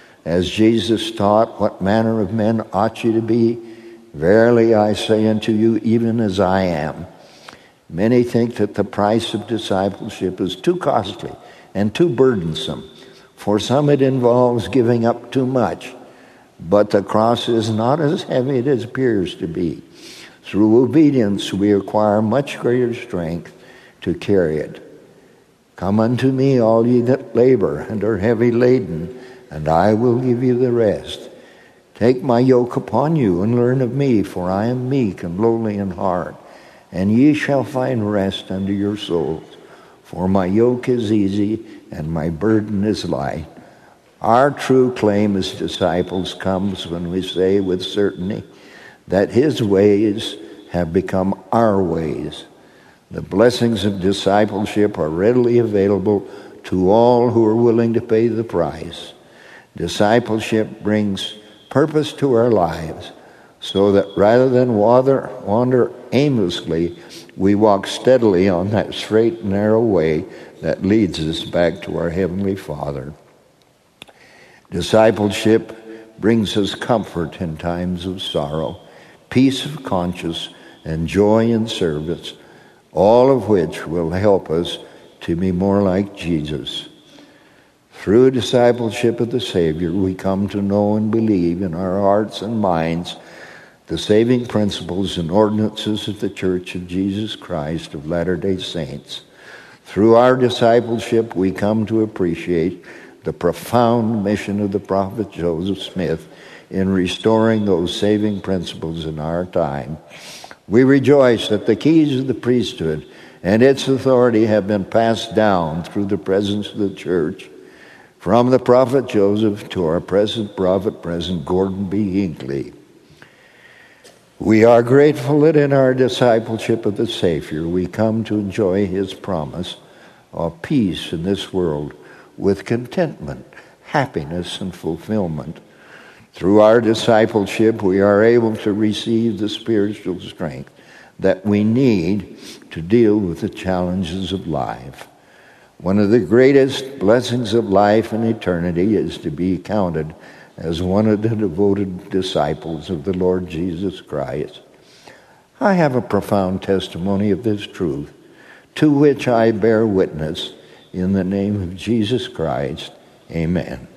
As Jesus taught, "What manner of men ought you to be? Verily I say unto you, even as I am." Many think that the price of discipleship is too costly and too burdensome. For some it involves giving up too much, but the cross is not as heavy as it appears to be. Through obedience we acquire much greater strength to carry it. "Come unto me, all ye that labor and are heavy laden, and I will give you the rest. Take my yoke upon you and learn of me, for I am meek and lowly in heart, and ye shall find rest unto your souls. For my yoke is easy and my burden is light." Our true claim as disciples comes when we say with certainty that his ways have become our ways. The blessings of discipleship are readily available to all who are willing to pay the price. Discipleship brings purpose to our lives, so that rather than wander aimlessly, we walk steadily on that straight and narrow way that leads us back to our Heavenly Father. Discipleship brings us comfort in times of sorrow, peace of conscience, and joy in service, all of which will help us to be more like Jesus. Through discipleship of the Savior, we come to know and believe in our hearts and minds the saving principles and ordinances of the Church of Jesus Christ of Latter-day Saints. Through our discipleship, we come to appreciate the profound mission of the prophet Joseph Smith in restoring those saving principles in our time. We rejoice that the keys of the priesthood and its authority have been passed down through the presence of the church from the prophet Joseph to our present prophet, President Gordon B. Hinckley. We are grateful that in our discipleship of the Savior, we come to enjoy his promise of peace in this world with contentment, happiness, and fulfillment. Through our discipleship, we are able to receive the spiritual strength that we need to deal with the challenges of life. One of the greatest blessings of life and eternity is to be counted as one of the devoted disciples of the Lord Jesus Christ. I have a profound testimony of this truth, to which I bear witness in the name of Jesus Christ. Amen.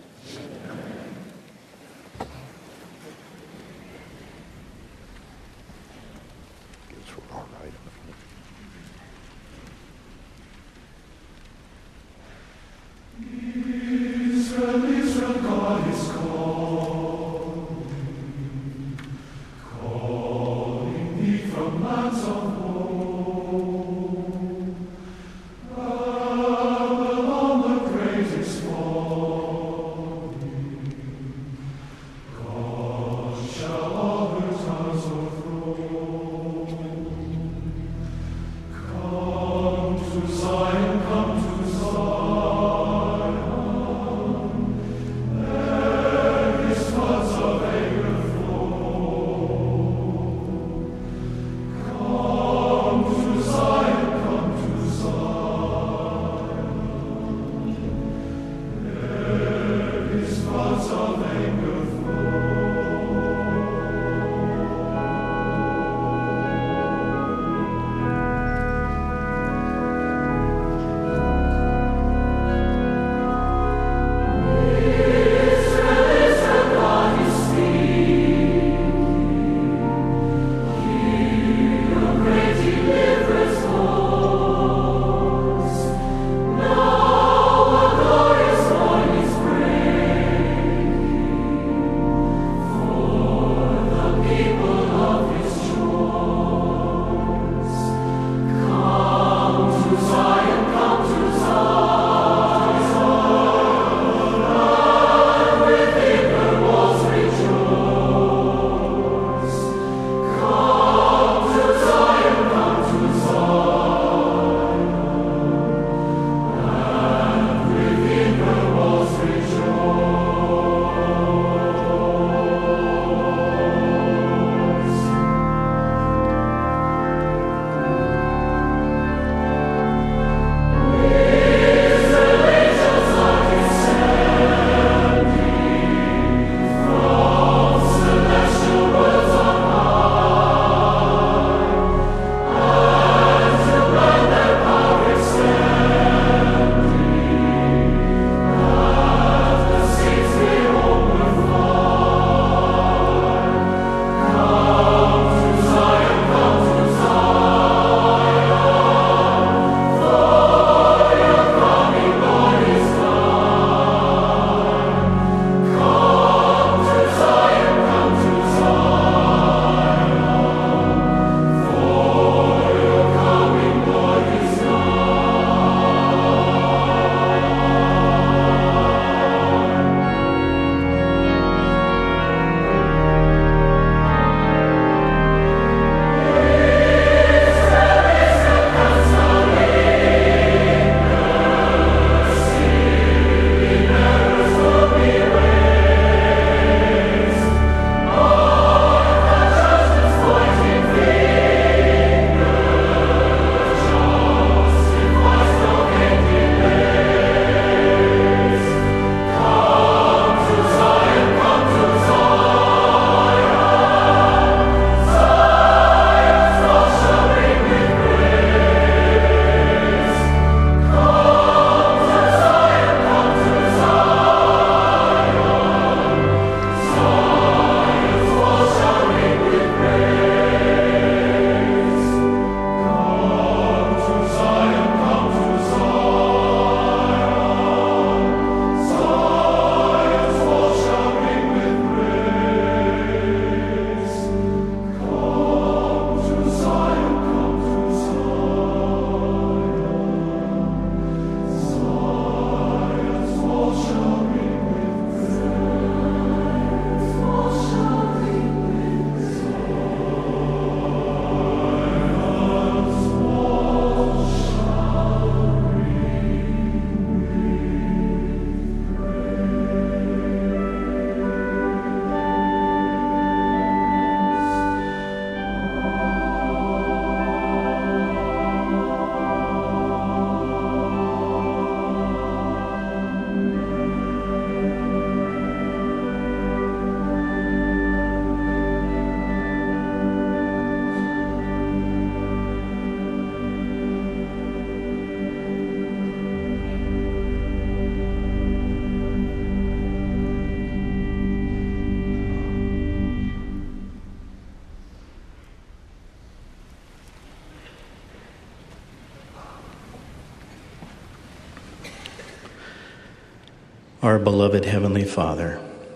Our beloved Heavenly Father,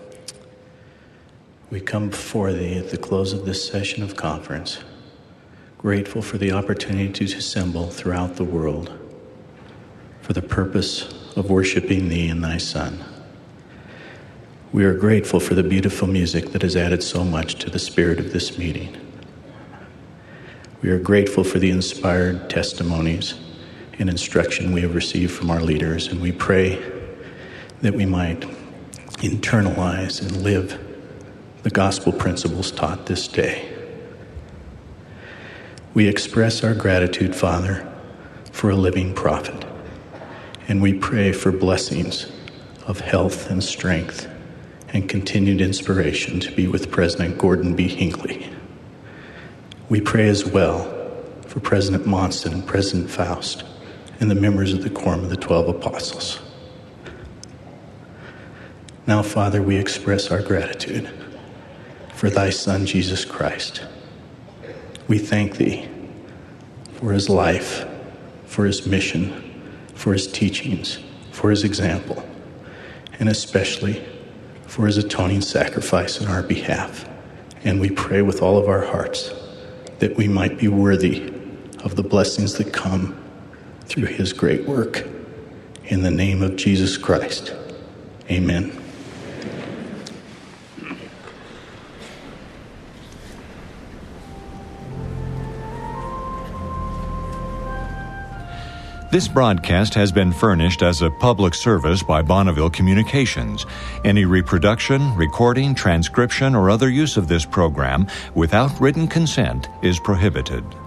we come before Thee at the close of this session of conference, grateful for the opportunity to assemble throughout the world for the purpose of worshiping Thee and Thy Son. We are grateful for the beautiful music that has added so much to the spirit of this meeting. We are grateful for the inspired testimonies and instruction we have received from our leaders, and we pray that we might internalize and live the gospel principles taught this day. We express our gratitude, Father, for a living prophet, and we pray for blessings of health and strength and continued inspiration to be with President Gordon B. Hinckley. We pray as well for President Monson and President Faust and the members of the Quorum of the 12 Apostles. Now, Father, we express our gratitude for Thy Son, Jesus Christ. We thank Thee for His life, for His mission, for His teachings, for His example, and especially for His atoning sacrifice in our behalf. And we pray with all of our hearts that we might be worthy of the blessings that come through His great work. In the name of Jesus Christ, amen. This broadcast has been furnished as a public service by Bonneville Communications. Any reproduction, recording, transcription, or other use of this program without written consent is prohibited.